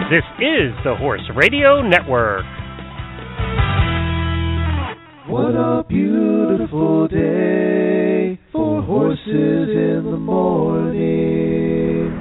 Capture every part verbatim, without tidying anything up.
This is the Horse Radio Network. What a beautiful day for horses in the morning.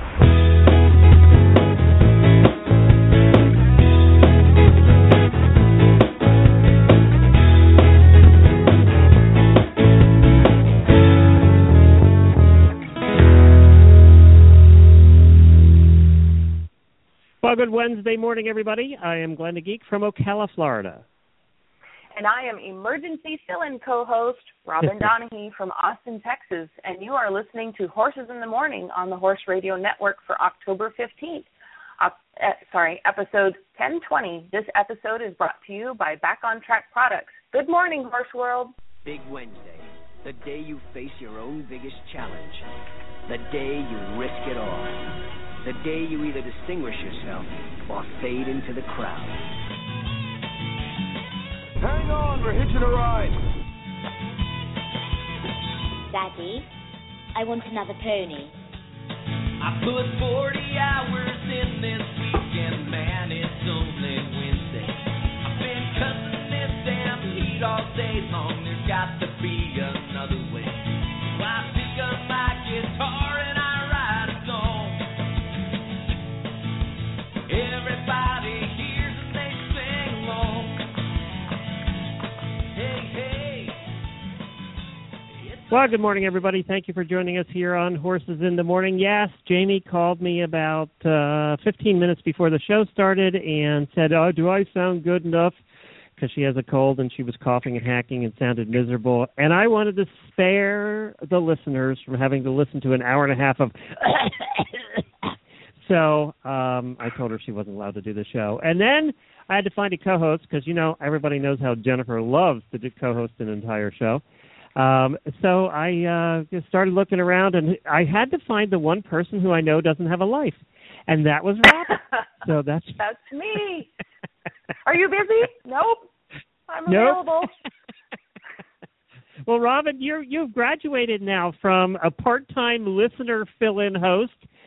Well, good Wednesday morning, everybody. I am Glenn the Geek from Ocala, Florida. And I am emergency fill-in co-host Robin Donahue from Austin, Texas. And you are listening to Horses in the Morning on the Horse Radio Network for October fifteenth. Uh, uh, sorry, episode ten twenty. This episode is brought to you by Back on Track Products. Good morning, Horse World. Big Wednesday, the day you face your own biggest challenge. The day you risk it all. The day you either distinguish yourself or fade into the crowd. Hang on, we're hitching a ride. Daddy, I want another pony. I put forty hours in this weekend, man, it's only Wednesday. I've been cussing this damn heat all day long, there's got to be another way. So I pick up my guitar and I write a song. Everybody hears and they sing along. Well, good morning, everybody. Thank you for joining us here on Horses in the Morning. Yes, Jamie called me about uh, fifteen minutes before the show started and said, oh, do I sound good enough? Because she has a cold and she was coughing and hacking and sounded miserable. And I wanted to spare the listeners from having to listen to an hour and a half of... So um, I told her she wasn't allowed to do the show. And then I had to find a co-host because, you know, everybody knows how Jennifer loves to do co-host an entire show. Um, so I uh, started looking around, and I had to find the one person who I know doesn't have a life, and that was Robin. So that's that's me. Are you busy? Nope. I'm nope. available. Well, Robin, you're you've graduated now from a part-time listener fill-in host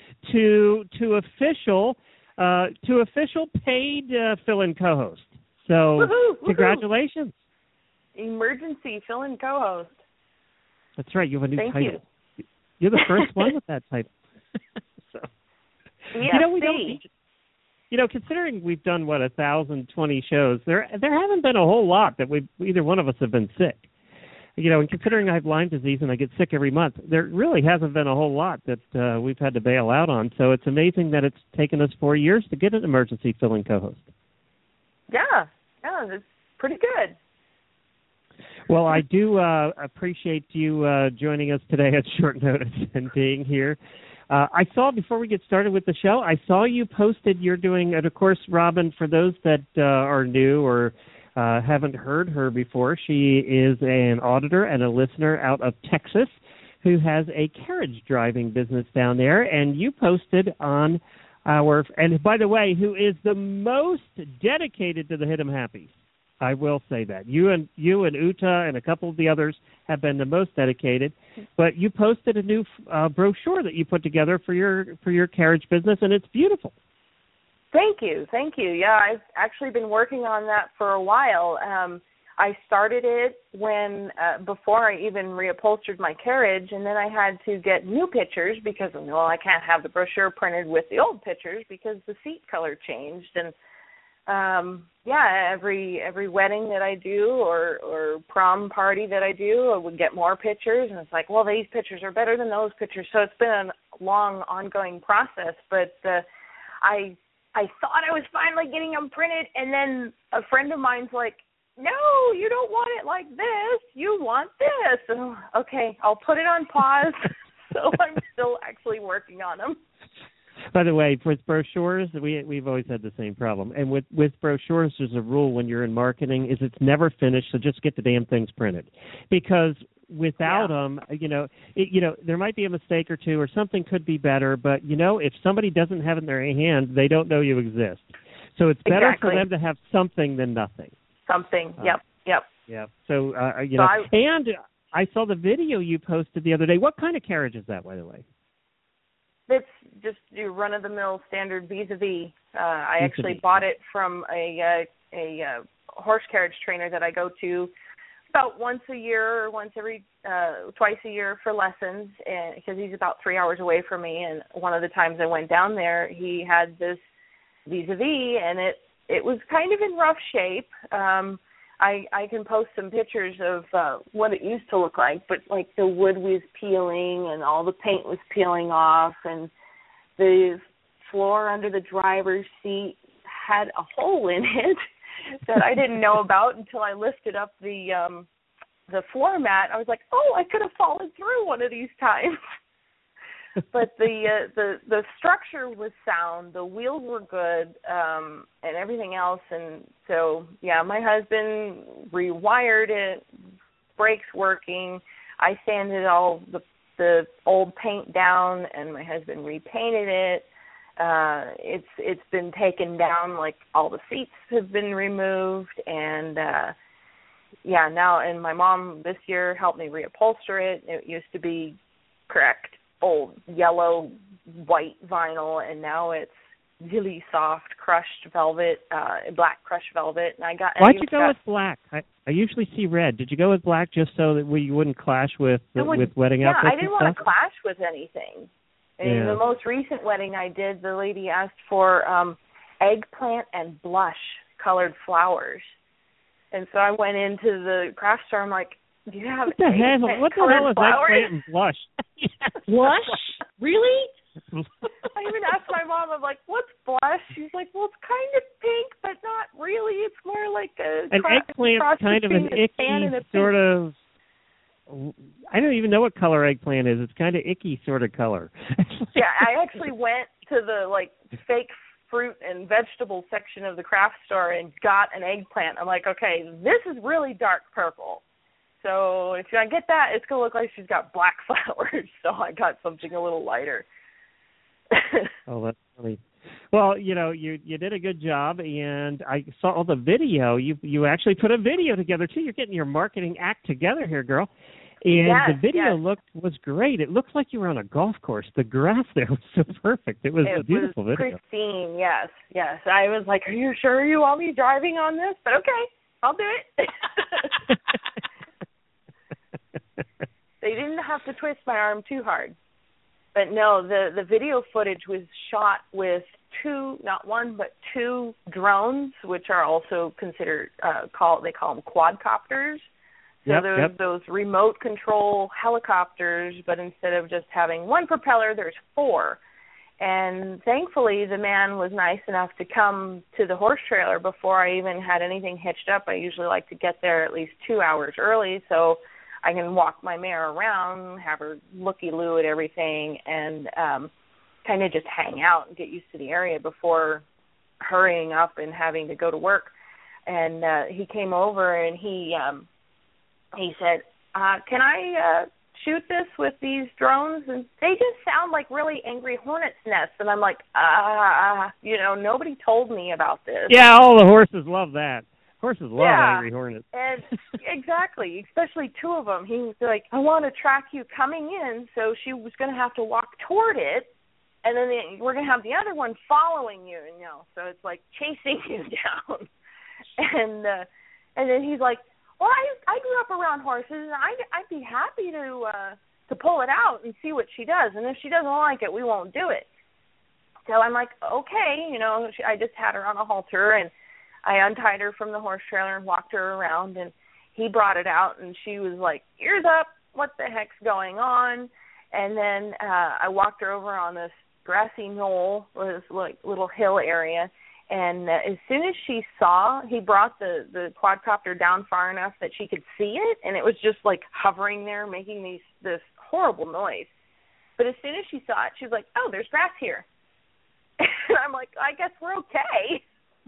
to to official uh, to official paid uh, fill-in co-host. So woohoo, congratulations. Woohoo. Emergency fill-in co-host. That's right. You have a new Thank title. You. You're the first one with that title. So, yeah, you know, we don't. You know, considering we've done what a thousand twenty shows, there there haven't been a whole lot that we either one of us have been sick. You know, and considering I have Lyme disease and I get sick every month, there really hasn't been a whole lot that uh, we've had to bail out on. So it's amazing that it's taken us four years to get an emergency fill-in co-host. Yeah, yeah, it's pretty good. Well, I do uh, appreciate you uh, joining us today at short notice and being here. Uh, I saw, before we get started with the show, I saw you posted you're doing, and of course, Robin, for those that uh, are new or uh, haven't heard her before, she is an auditor and a listener out of Texas who has a carriage driving business down there, and you posted on our, and by the way, who is the most dedicated to the Hit 'em Happies. I will say that. You and you and Uta and a couple of the others have been the most dedicated. But you posted a new uh, brochure that you put together for your for your carriage business, and it's beautiful. Thank you, thank you. Yeah, I've actually been working on that for a while. Um, I started it when uh, before I even reupholstered my carriage, and then I had to get new pictures because well, I can't have the brochure printed with the old pictures because the seat color changed and. Um, yeah, every every wedding that I do or, or prom party that I do, I would get more pictures, and it's like, well, these pictures are better than those pictures. So it's been a long, ongoing process. But uh, I I thought I was finally getting them printed, and then a friend of mine's like, no, you don't want it like this. You want this. And, okay, I'll put it on pause. So I'm still actually working on them. By the way, with brochures, we, we've always had the same problem. And with, with brochures, there's a rule when you're in marketing is it's never finished, so just get the damn things printed. Because without yeah. them, you know, it, you know, there might be a mistake or two or something could be better, but, you know, if somebody doesn't have it in their hand, they don't know you exist. So it's better exactly. for them to have something than nothing. Something, yep, uh, yep. Yep. So, uh, you so know, I, and I saw the video you posted the other day. What kind of carriage is that, by the way? It's just your run-of-the-mill standard vis-a-vis. Uh, I Vis-a-vis. actually bought it from a uh, a uh, horse carriage trainer that I go to about once a year or once every uh, twice a year for lessons, and because he's about three hours away from me. And one of the times I went down there, he had this vis-a-vis, and it it was kind of in rough shape. Um, I I can post some pictures of uh, what it used to look like, but like the wood was peeling and all the paint was peeling off, and the floor under the driver's seat had a hole in it that I didn't know about until I lifted up the um, the floor mat. I was like, oh, I could have fallen through one of these times. But the uh, the the structure was sound, the wheels were good, um, and everything else. And so, yeah, my husband rewired it, brakes working. I sanded all the the old paint down, and my husband repainted it. Uh, it's it's been taken down, like all the seats have been removed, and uh, yeah, now and my mom this year helped me reupholster it. It used to be correct old yellow white vinyl, and now it's really soft crushed velvet, uh, black crushed velvet. And I got. Why'd I you go got, with black? I, I usually see red. Did you go with black just so that we wouldn't clash with uh, would, with wedding yeah, outfits? Yeah, I didn't and want stuff? to clash with anything. And Yeah. the most recent wedding I did, the lady asked for um, eggplant and blush colored flowers, and so I went into the craft store. I'm like, do you have What the hell? eggplant What the colored hell is flowers? eggplant and blush? Blush? Really? I even asked my mom, I'm like, what's blush? She's like, well, it's kind of pink, but not really. It's more like a An cross, eggplant's cross kind of an between a tan and a icky pink. sort of. I don't even know what color eggplant is. It's kind of icky sort of color. Yeah, I actually went to the like fake fruit and vegetable section of the craft store and got an eggplant. I'm like, okay, this is really dark purple. So if I get that, it's going to look like she's got black flowers. So I got something a little lighter. Oh, that's funny. Well, you know, you you did a good job, and I saw the video. You you actually put a video together too. You're getting your marketing act together here, girl. And Yes, the video yes. looked was great. It looked like you were on a golf course. The grass there was so perfect. It was it a beautiful was video. pristine, yes, yes. I was like, are you sure you want me driving on this? But okay, I'll do it. They didn't have to twist my arm too hard. But no, the, the video footage was shot with two, not one, but two drones, which are also considered, uh, call they call them quadcopters. So Yep, there's yep. those remote control helicopters, but instead of just having one propeller, there's four. And thankfully, the man was nice enough to come to the horse trailer before I even had anything hitched up. I usually like to get there at least two hours early, so I can walk my mare around, have her looky-loo at everything, and um, kind of just hang out and get used to the area before hurrying up and having to go to work. And uh, he came over and he um, he said, uh, can I uh, shoot this with these drones? And they just sound like really angry hornet's nests. And I'm like, ah, uh, you know, nobody told me about this. Yeah, all the horses love that. Horses love Yeah. angry hornets. And exactly, especially two of them. He was like, I want to track you coming in, so she was going to have to walk toward it, and then the, we're going to have the other one following you, you know, so it's like chasing you down. And uh, and then he's like, well, I I grew up around horses, and I, I'd be happy to uh, to pull it out and see what she does, and if she doesn't like it, we won't do it. So I'm like, okay, you know, she, I just had her on a halter, and I untied her from the horse trailer and walked her around, and he brought it out, and she was like, ears up, what the heck's going on? And then uh, I walked her over on this grassy knoll, this like little hill area, and uh, as soon as she saw, he brought the, the quadcopter down far enough that she could see it, and it was just like hovering there, making these this horrible noise. But as soon as she saw it, she was like, oh, there's grass here. And I'm like, I guess we're okay.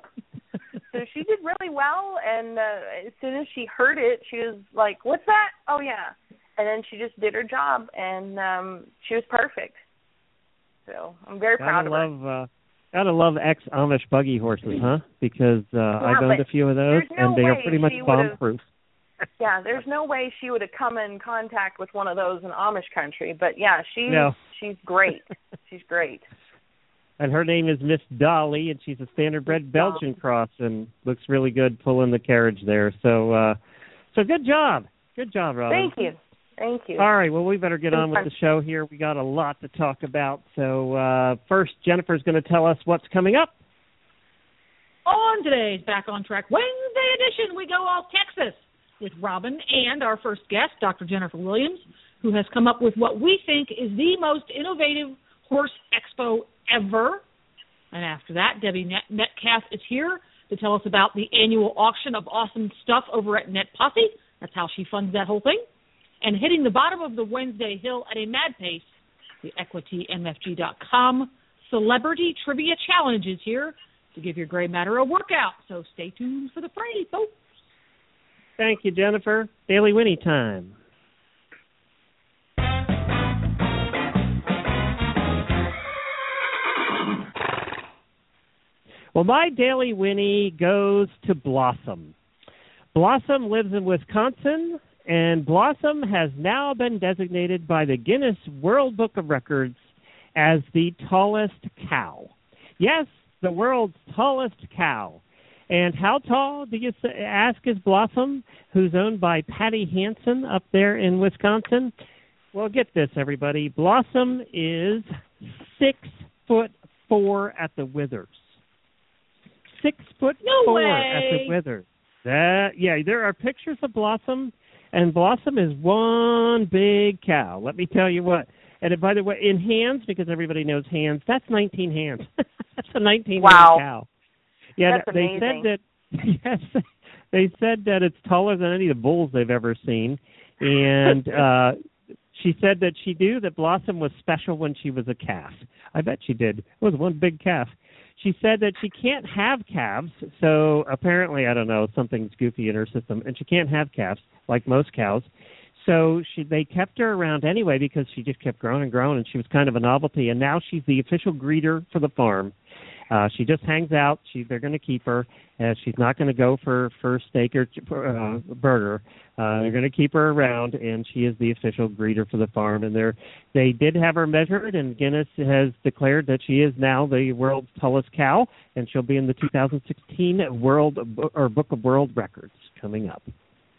So she did really well, and uh, as soon as she heard it, she was like, what's that? Oh, yeah. And then she just did her job, and um, she was perfect. So I'm very Gotta proud of love, her. Uh, gotta love ex-Amish buggy horses, huh? Because uh, I've Yeah, owned but a few of those, there's no and they are way pretty much she would've- bomb-proof. Yeah, there's no way she would have come in contact with one of those in Amish country. But, yeah, she's, No. she's great. she's great. And her name is Miss Dolly, and she's a standardbred Belgian cross, and looks really good pulling the carriage there. So, uh, so good job, good job, Robin. Thank you, thank you. All right, well, we better get on with the show here. We got a lot to talk about. So, uh, first, Jennifer's going to tell us what's coming up. On today's Back on Track Wednesday edition, we go all Texas with Robin and our first guest, Doctor Jennifer Williams, who has come up with what we think is the most innovative horse expo ever. And after that, Debbie Metcalf is here to tell us about the annual auction of awesome stuff over at Net Posse. That's how she funds that whole thing. And hitting the bottom of the Wednesday hill at a mad pace, the equity M F G dot com Celebrity Trivia Challenge is here to give your gray matter a workout. So stay tuned for the fray, folks. Thank you, Jennifer. Daily Winnie time. Well, my Daily Winnie goes to Blossom. Blossom lives in Wisconsin, and Blossom has now been designated by the Guinness World Book of Records as the tallest cow. Yes, the world's tallest cow. And how tall, do you ask, is Blossom, who's owned by Patty Hansen up there in Wisconsin? Well, get this, everybody. Blossom is six foot four at the withers. Six foot no four way. at the withers. That yeah, there are pictures of Blossom, and Blossom is one big cow. Let me tell you what. And by the way, in hands, because everybody knows hands, that's nineteen hands. That's a nineteen wow. hand cow. Yeah, that's they amazing. said that. Yes, they said that it's taller than any of the bulls they've ever seen, and uh, she said that she knew that Blossom was special when she was a calf. I bet she did. It was one big calf. She said that she can't have calves, so apparently, I don't know, something's goofy in her system, and she can't have calves like most cows. So she, they kept her around anyway because she just kept growing and growing, and she was kind of a novelty. And now she's the official greeter for the farm. Uh, she just hangs out. She, they're going to keep her. Uh, she's not going to go for, for steak or uh, burger. Uh, they're going to keep her around, and she is the official greeter for the farm. And they're, they did have her measured, and Guinness has declared that she is now the world's tallest cow, and she'll be in the two thousand sixteen World or Book of World Records coming up.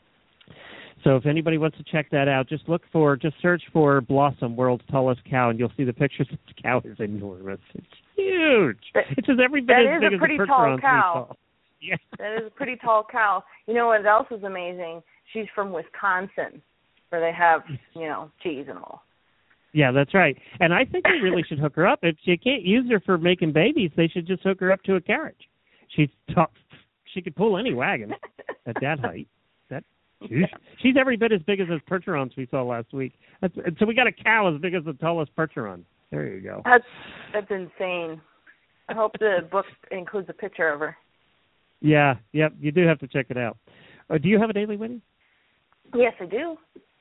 So if anybody wants to check that out, just look for, just search for Blossom, world's tallest cow, and you'll see the pictures. The cow is enormous. It's huge. It's just every bit that as is big a pretty as a tall cow. Tall. Yeah. That is a pretty tall cow. You know what else is amazing? She's from Wisconsin, where they have, you know, cheese and all. Yeah, that's right. And I think they really should hook her up. If you can't use her for making babies, they should just hook her up to a carriage. She's tough. She could pull any wagon at that height. That she's, she's every bit as big as those Percherons we saw last week. That's, so we got a cow as big as the tallest Percheron. There you go. That's that's insane. I hope the book includes a picture of her. Yeah, yep. You do have to check it out. Uh, do you have a Daily Winnie? Yes, I do.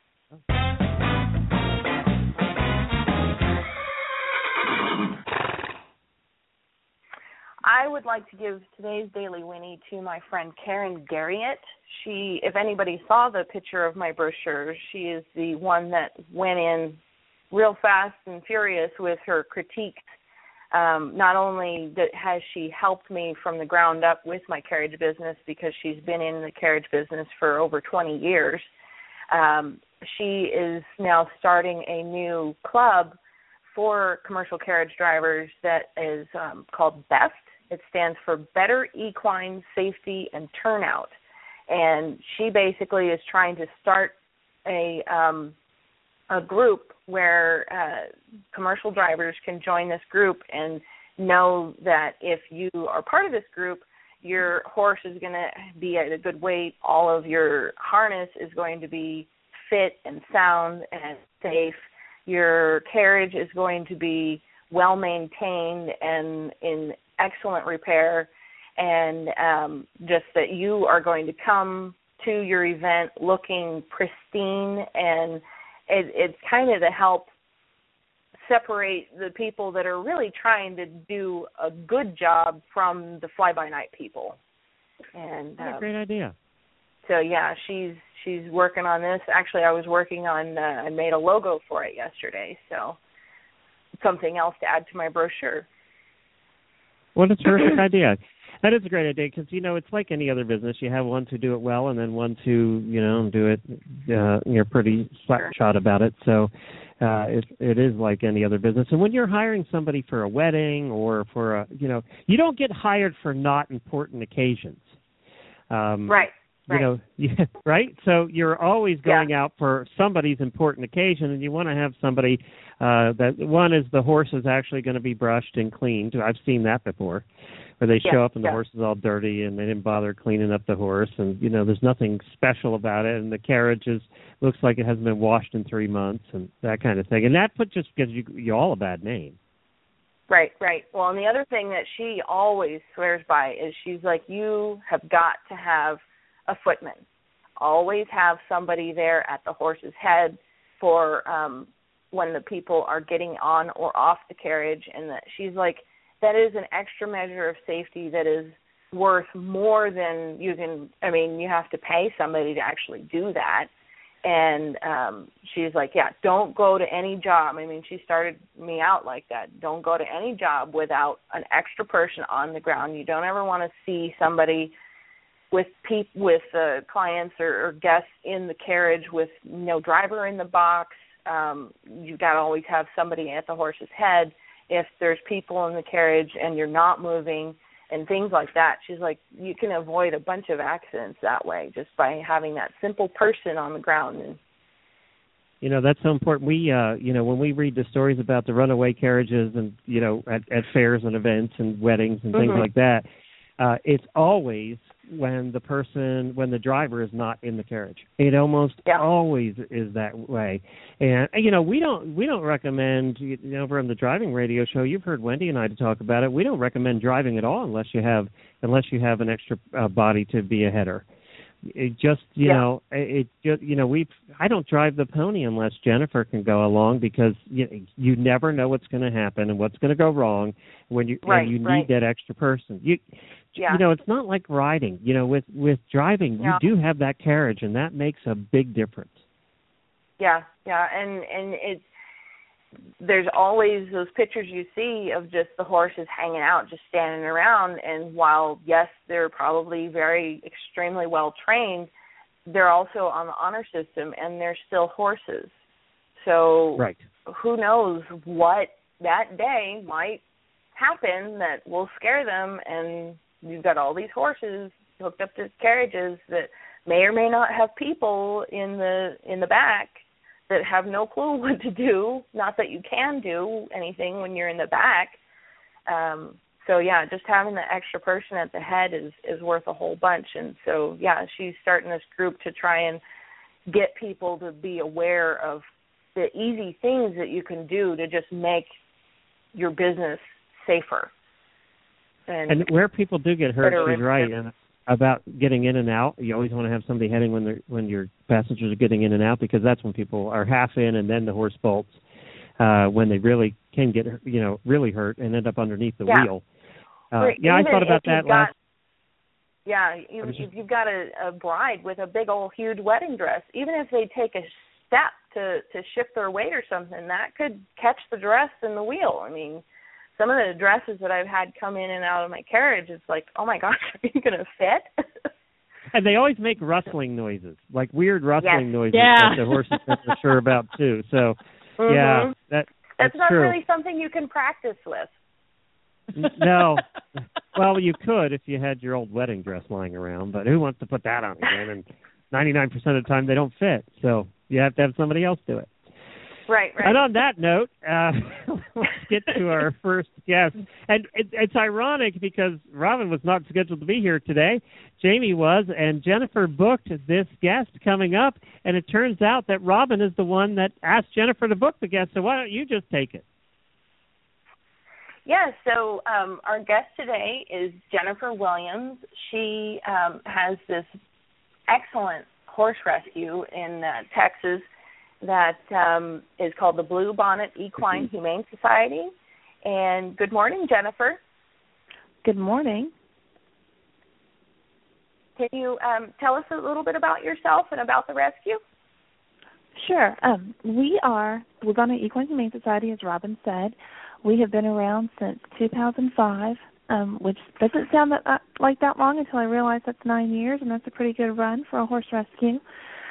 I would like to give today's Daily Winnie to my friend Karen Garriott. She, if anybody saw the picture of my brochure, she is the one that went in real fast and furious with her critiques. Um, not only that has she helped me from the ground up with my carriage business because she's been in the carriage business for over twenty years, um, she is now starting a new club for commercial carriage drivers that is um, called BEST. It stands for Better Equine Safety and Turnout. And she basically is trying to start a um, a group where uh, commercial drivers can join this group and know that if you are part of this group, your horse is going to be at a good weight, all of your harness is going to be fit and sound and safe, your carriage is going to be well maintained and in excellent repair, and um, just that you are going to come to your event looking pristine, and it, it's kind of to help separate the people that are really trying to do a good job from the fly-by-night people. And What a um, great idea. So yeah, she's she's working on this. Actually, I was working on. Uh, I made a logo for it yesterday. So something else to add to my brochure. What a terrific idea. That is a great idea because, you know, it's like any other business. You have ones who do it well and then ones who, you know, do it, uh, you're pretty slapshot about it. So uh, it, it is like any other business. And when you're hiring somebody for a wedding or for a, you know, you don't get hired for not important occasions. Um, right. You right. know, yeah, right? So you're always going yeah. out for somebody's important occasion, and you want to have somebody uh, that, one is the horse is actually going to be brushed and cleaned. I've seen that before, where they yeah. show up and the yeah. horse is all dirty and they didn't bother cleaning up the horse, and, you know, there's nothing special about it, and the carriage is, looks like it hasn't been washed in three months and that kind of thing. And that put, just gives you, you all a bad name. Right, right. Well, and the other thing that she always swears by is she's like, you have got to have a footman. Always have somebody there at the horse's head for um, when the people are getting on or off the carriage. And that she's like, that is an extra measure of safety that is worth more than you can, I mean, you have to pay somebody to actually do that. And um, she's like, yeah, don't go to any job. I mean, she started me out like that. Don't go to any job without an extra person on the ground. You don't ever want to see somebody with pe- with uh, clients or, or guests in the carriage with no driver in the box. Um, you've got to always have somebody at the horse's head. If there's people in the carriage and you're not moving and things like that, she's like, you can avoid a bunch of accidents that way just by having that simple person on the ground. And you know, that's so important. We, uh, you know, when we read the stories about the runaway carriages and, you know, at, at fairs and events and weddings and things mm-hmm. like that, uh, it's always when the person, when the driver is not in the carriage. It almost yeah. always is that way. And, you know, we don't we don't recommend, you know, over on the driving radio show, you've heard Wendy and I talk about it, we don't recommend driving at all unless you have unless you have an extra uh, body to be a header. It just, you yeah. know, it just, you know, we I don't drive the pony unless Jennifer can go along because you, you never know what's going to happen and what's going to go wrong when you right, and you right. need that extra person. You yeah. you know, it's not like riding. You know, with with driving, yeah. you do have that carriage, and that makes a big difference. Yeah, yeah, and and it's there's always those pictures you see of just the horses hanging out, just standing around. And while, yes, they're probably very extremely well trained, they're also on the honor system, and they're still horses. So right. who knows what that day might happen that will scare them. And you've got all these horses hooked up to carriages that may or may not have people in the in the back that have no clue what to do. Not that you can do anything when you're in the back. Um, so, yeah, just having the extra person at the head is, is worth a whole bunch. And so, yeah, she's starting this group to try and get people to be aware of the easy things that you can do to just make your business safer. And, and where people do get hurt, she's right. And about getting in and out, you always want to have somebody heading when they're when your passengers are getting in and out, because that's when people are half in and then the horse bolts uh, when they really can get, you know, really hurt and end up underneath the yeah. wheel. Uh, yeah, I thought about that got, last. Yeah, even if you've got a, a bride with a big old huge wedding dress, even if they take a step to to shift their weight or something, that could catch the dress and the wheel. I mean, some of the dresses that I've had come in and out of my carriage, it's like, oh, my gosh, are you going to fit? And they always make rustling noises, like weird rustling yes. noises yeah. that the horses are sure about, too. So, mm-hmm. yeah, that, that's That's not true. really something you can practice with. No. Well, you could if you had your old wedding dress lying around, but who wants to put that on again? And ninety-nine percent of the time they don't fit, so you have to have somebody else do it. Right, right. And on that note, uh, let's get to our first guest. And it, it's ironic because Robin was not scheduled to be here today. Jamie was, and Jennifer booked this guest coming up, and it turns out that Robin is the one that asked Jennifer to book the guest, so why don't you just take it? Yeah, so um, our guest today is Jennifer Williams. She um, has this excellent horse rescue in uh, Texas that um, is called the Blue Bonnet Equine Humane Society. And good morning, Jennifer. Good morning. Can you um, tell us a little bit about yourself and about the rescue? Sure. Um, we are, we're going to Equine Humane Society, as Robin said. We have been around since two thousand five, um, which doesn't sound that, uh, like that long until I realized that's nine years, and that's a pretty good run for a horse rescue.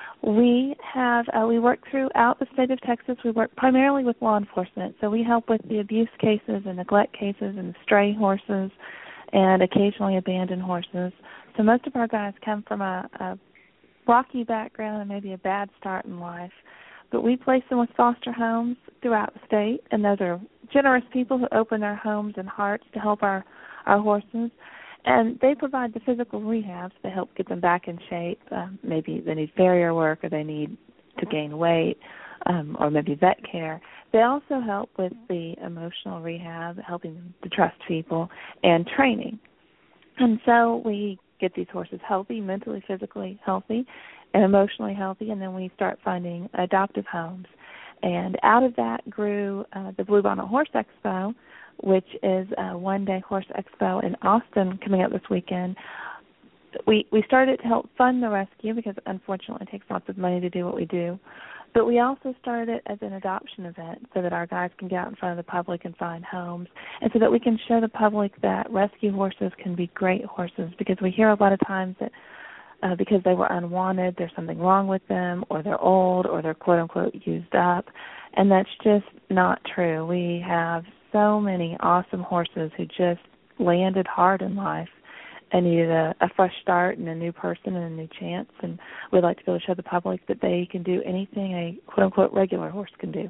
We have, uh, we work throughout the state of Texas. We work primarily with law enforcement, so we help with the abuse cases and neglect cases and stray horses and occasionally abandoned horses. So most of our guys come from a, a rocky background and maybe a bad start in life. But we place them with foster homes throughout the state, and those are generous people who open their homes and hearts to help our, our horses. And they provide the physical rehabs to help get them back in shape. Um, maybe they need farrier work or they need to gain weight um, or maybe vet care. They also help with the emotional rehab, helping them to trust people, and training. And so we get these horses healthy, mentally, physically healthy, and emotionally healthy, and then we start finding adoptive homes. And out of that grew uh, the Bluebonnet Horse Expo, which is a one-day horse expo in Austin coming up this weekend. We we started to help fund the rescue because, unfortunately, it takes lots of money to do what we do. But we also started it as an adoption event so that our guys can get out in front of the public and find homes, and so that we can show the public that rescue horses can be great horses, because we hear a lot of times that uh, because they were unwanted, there's something wrong with them, or they're old, or they're quote-unquote used up, and that's just not true. We have so many awesome horses who just landed hard in life and needed a, a fresh start and a new person and a new chance, and we'd like to be able to show the public that they can do anything a quote-unquote regular horse can do.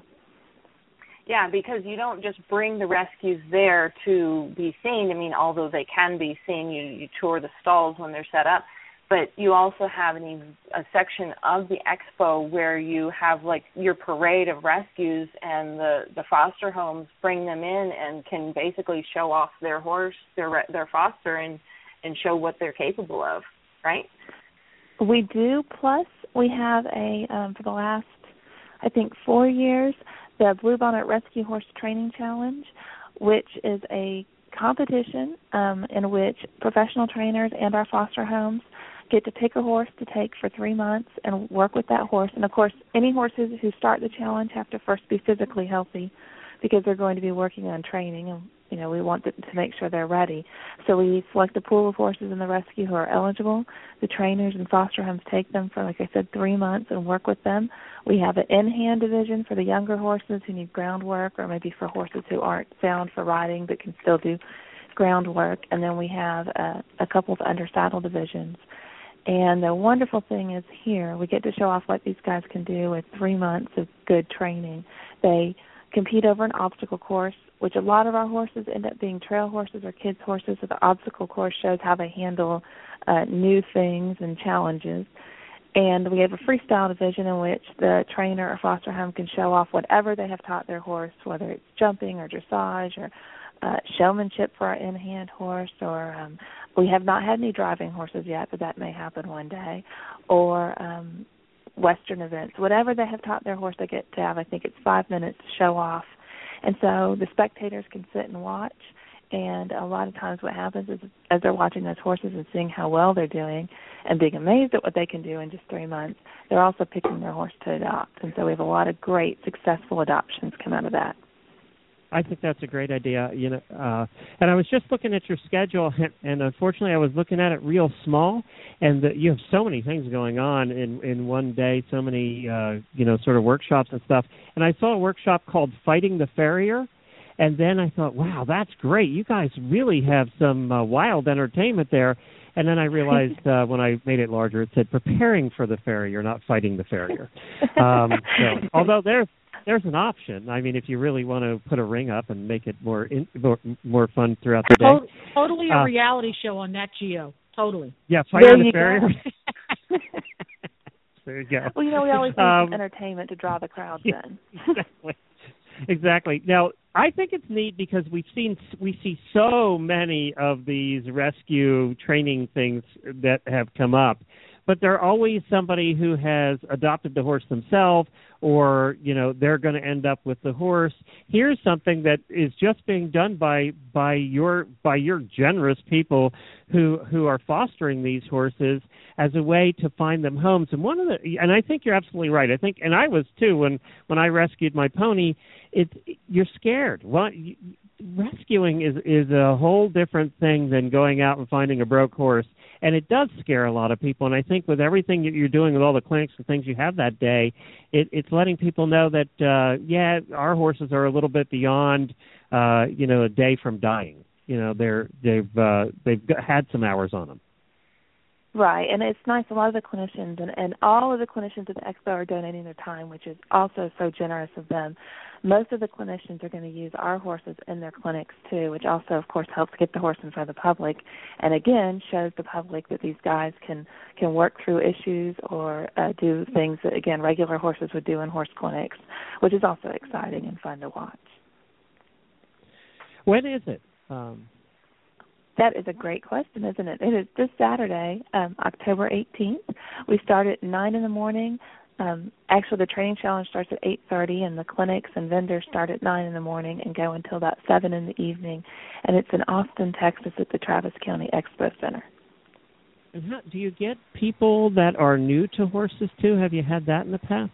Yeah, because you don't just bring the rescues there to be seen. I mean, although they can be seen, you, you tour the stalls when they're set up, but you also have an, a section of the expo where you have like your parade of rescues, and the, the foster homes bring them in and can basically show off their horse, their their foster, and, and show what they're capable of, right? We do. Plus, we have a, um, for the last, I think, four years, the Bluebonnet Rescue Horse Training Challenge, which is a competition um, in which professional trainers and our foster homes get to pick a horse to take for three months and work with that horse. And, of course, any horses who start the challenge have to first be physically healthy because they're going to be working on training, and, you know, we want to make sure they're ready. So we select a pool of horses in the rescue who are eligible. The trainers and foster homes take them for, like I said, three months and work with them. We have an in-hand division for the younger horses who need groundwork, or maybe for horses who aren't sound for riding but can still do groundwork. And then we have a, a couple of under-saddle divisions. And the wonderful thing is here, we get to show off what these guys can do with three months of good training. They compete over an obstacle course, which a lot of our horses end up being trail horses or kids' horses, so the obstacle course shows how they handle uh, new things and challenges. And we have a freestyle division in which the trainer or foster home can show off whatever they have taught their horse, whether it's jumping or dressage or uh, showmanship for our in-hand horse, or um, we have not had any driving horses yet, but that may happen one day, or um, Western events. Whatever they have taught their horse, they get to have, I think it's five minutes to show off. And so the spectators can sit and watch, and a lot of times what happens is as they're watching those horses and seeing how well they're doing and being amazed at what they can do in just three months, they're also picking their horse to adopt. And so we have a lot of great, successful adoptions come out of that. I think that's a great idea. You know, uh, and I was just looking at your schedule, and unfortunately, I was looking at it real small. And the, you have so many things going on in, in one day, so many uh, you know sort of workshops and stuff. And I saw a workshop called Fighting the Farrier, and then I thought, wow, that's great. You guys really have some uh, wild entertainment there. And then I realized uh, when I made it larger, it said preparing for the farrier, not fighting the farrier. Um, so, although there's There's an option. I mean, if you really want to put a ring up and make it more in, more, more fun throughout the day. Totally a uh, reality show on Nat Geo. Totally. Yeah, Fighting the Farrier. There you go. Well, you know, we always need um, some entertainment to draw the crowds yeah, in. Exactly. Exactly. Now, I think it's neat because we've seen we see so many of these rescue training things that have come up. but they're always somebody who has adopted the horse themselves, or, you know, they're going to end up with the horse. Here's something that is just being done by by your by your generous people who who are fostering these horses as a way to find them homes. And one of the and I think you're absolutely right. I think, and I was too when when I rescued my pony. It you're scared. Well, you, rescuing is is a whole different thing than going out and finding a broke horse, and it does scare a lot of people. And I think with everything that you're doing, with all the clinics and things you have that day, it, it's letting people know that uh, yeah, our horses are a little bit beyond uh, you know a day from dying. You know, they're they've uh, they've got, had some hours on them. Right, and it's nice. A lot of the clinicians and, and all of the clinicians at the expo are donating their time, which is also so generous of them. Most of the clinicians are going to use our horses in their clinics too, which also, of course, helps get the horse in front of the public, and again shows the public that these guys can can work through issues or uh, do things that, again, regular horses would do in horse clinics, which is also exciting and fun to watch. When is it? Um That is a great question, isn't it? It is this Saturday, um, October eighteenth. We start at nine in the morning. Um, actually, the training challenge starts at eight thirty, and the clinics and vendors start at nine in the morning and go until about seven in the evening. And it's in Austin, Texas at the Travis County Expo Center. And how, do you get people that are new to horses, too? Have you had that in the past?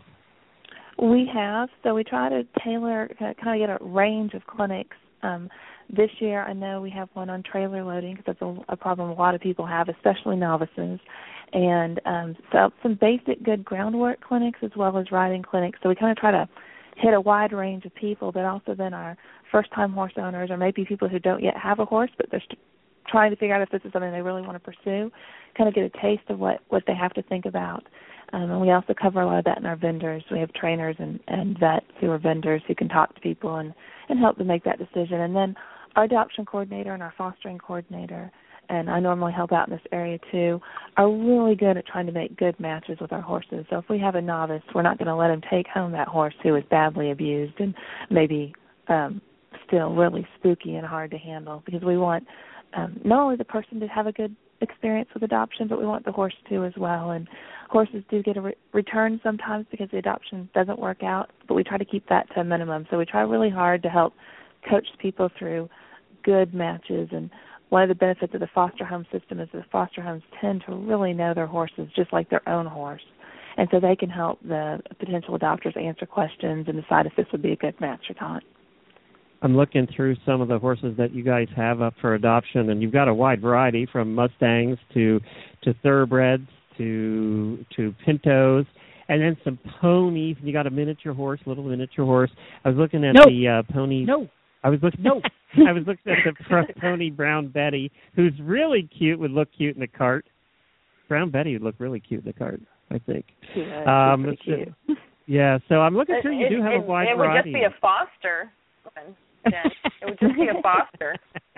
We have. So we try to tailor, kind of get a range of clinics. Um, this year, I know we have one on trailer loading because that's a, a problem a lot of people have, especially novices. And um, so some basic good groundwork clinics as well as riding clinics. So we kind of try to hit a wide range of people, but also then our first-time horse owners or maybe people who don't yet have a horse, but they're st- trying to figure out if this is something they really want to pursue, kind of get a taste of what, what they have to think about. Um, and we also cover a lot of that in our vendors. We have trainers and, and vets who are vendors who can talk to people and, and help them make that decision. And then our adoption coordinator and our fostering coordinator, and I normally help out in this area too, are really good at trying to make good matches with our horses. So if we have a novice, we're not going to let him take home that horse who is badly abused and maybe um, still really spooky and hard to handle, because we want um, not only the person to have a good experience with adoption, but we want the horse to as well. And horses do get a re- return sometimes because the adoption doesn't work out, but we try to keep that to a minimum. So we try really hard to help coach people through good matches. And one of the benefits of the foster home system is that foster homes tend to really know their horses just like their own horse. And so they can help the potential adopters answer questions and decide if this would be a good match or not. I'm looking through some of the horses that you guys have up for adoption, and you've got a wide variety from Mustangs to to thoroughbreds to to pintos, and then some ponies. And you got a miniature horse, little miniature horse. I was looking at no. the uh, pony. No. I was looking. No. I was looking at the front pony Brown Betty, who's really cute. Would look cute in the cart. Brown Betty would look really cute in the cart, I think. Yeah, um, pretty so, cute. Yeah. So I'm looking It, through. You it, do have it, a wide it variety. It would just be a foster. Jen. It would just be a foster.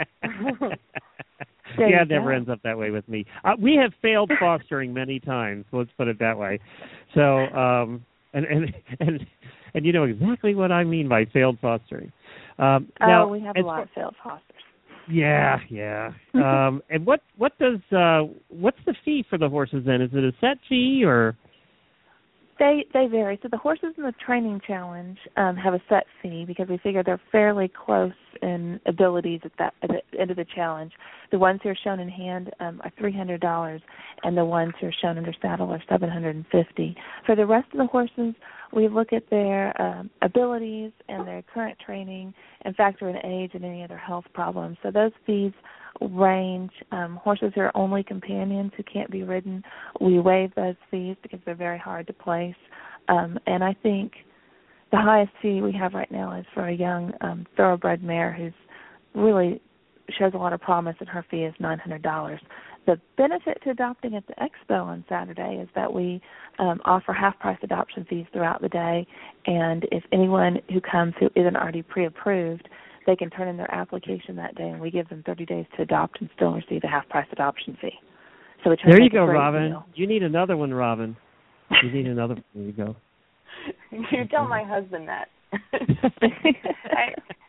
Yeah, it never ends up that way with me. Uh, we have failed fostering many times. Let's put it that way. So, um, and and and and you know exactly what I mean by failed fostering. Um, oh, now, we have a lot of failed fosters. Yeah, yeah. um, and what what does uh, what's the fee for the horses then? Is it a set fee or? They they vary. So the horses in the training challenge um, have a set fee because we figure they're fairly close in abilities at that at the end of the challenge. The ones who are shown in hand um, are three hundred dollars, and the ones who are shown under saddle are seven hundred and fifty dollars. For the rest of the horses, we look at their um, abilities and their current training and factor in age and any other health problems. So those fees range. Um, horses who are only companions who can't be ridden, we waive those fees because they're very hard to place. Um, and I think the highest fee we have right now is for a young um, thoroughbred mare who's really shows a lot of promise, and her fee is nine hundred dollars. The benefit to adopting at the expo on Saturday is that we um, offer half-price adoption fees throughout the day, and if anyone who comes who isn't already pre-approved, they can turn in their application that day, and we give them thirty days to adopt and still receive a half-price adoption fee. So we try there to you make go, a great Robin. deal. You need another one, Robin. You need another one. There you go. You tell my husband that. I,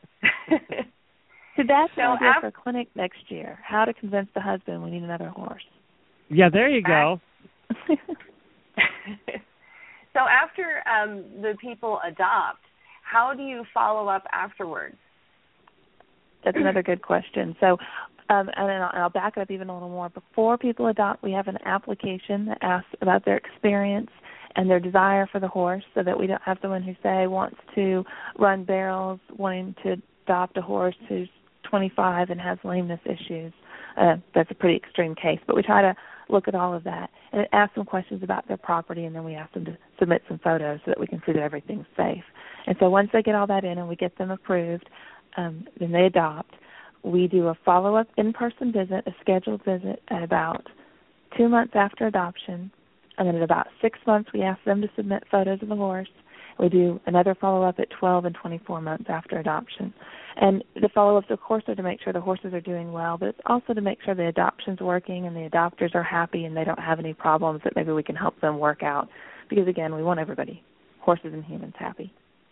so that's so the idea after, for clinic next year, how to convince the husband we need another horse. Yeah, there you go. So after um, the people adopt, how do you follow up afterwards? That's another good question. So, um, and then I'll, I'll back it up even a little more. Before people adopt, we have an application that asks about their experience and their desire for the horse, so that we don't have someone who, say, wants to run barrels, wanting to adopt a horse who's twenty-five and has lameness issues. Uh, that's a pretty extreme case, but we try to look at all of that and ask them questions about their property, and then we ask them to submit some photos so that we can see that everything's safe. And so once they get all that in and we get them approved, um, then they adopt. We do a follow-up in-person visit, a scheduled visit, at about two months after adoption, and then at about six months we ask them to submit photos of the horse. We do another follow-up at twelve and twenty-four months after adoption. And the follow-ups, of course, are to make sure the horses are doing well, but it's also to make sure the adoption's working and the adopters are happy and they don't have any problems that maybe we can help them work out. Because, again, we want everybody, horses and humans, happy.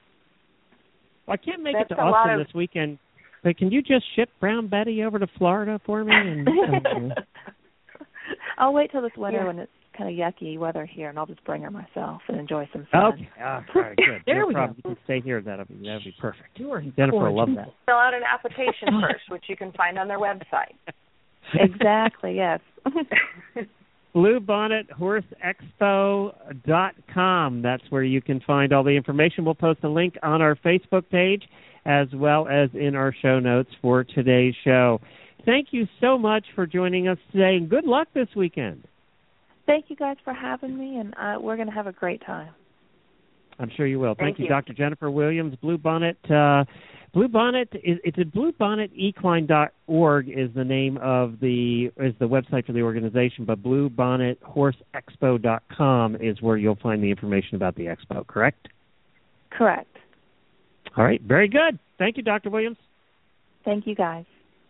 Well, I can't make That's it to a lot Austin of... this weekend, but can you just ship Brown Betty over to Florida for me? And, uh, I'll wait till this winter Yeah. when it's kind of yucky weather here, and I'll just bring her myself and enjoy some sun. Okay. Oh, all right, good. There no we problem. go. You can stay here. That'll be that'll be perfect. You are Jennifer will love that. Fill out an application first, which you can find on their website. Exactly, yes. Bluebonnet Horse Expo dot com. That's where you can find all the information. We'll post a link on our Facebook page as well as in our show notes for today's show. Thank you so much for joining us today, and good luck this weekend. Thank you guys for having me, and uh, we're going to have a great time. I'm sure you will. Thank, Thank you, you, Doctor Jennifer Williams. Bluebonnet, uh, Bluebonnet is it's at bluebonnet equine dot org is the name of the is the website for the organization, but Bluebonnet Horse Expo dot com is where you'll find the information about the expo. Correct? Correct. All right. Very good. Thank you, Doctor Williams. Thank you, guys.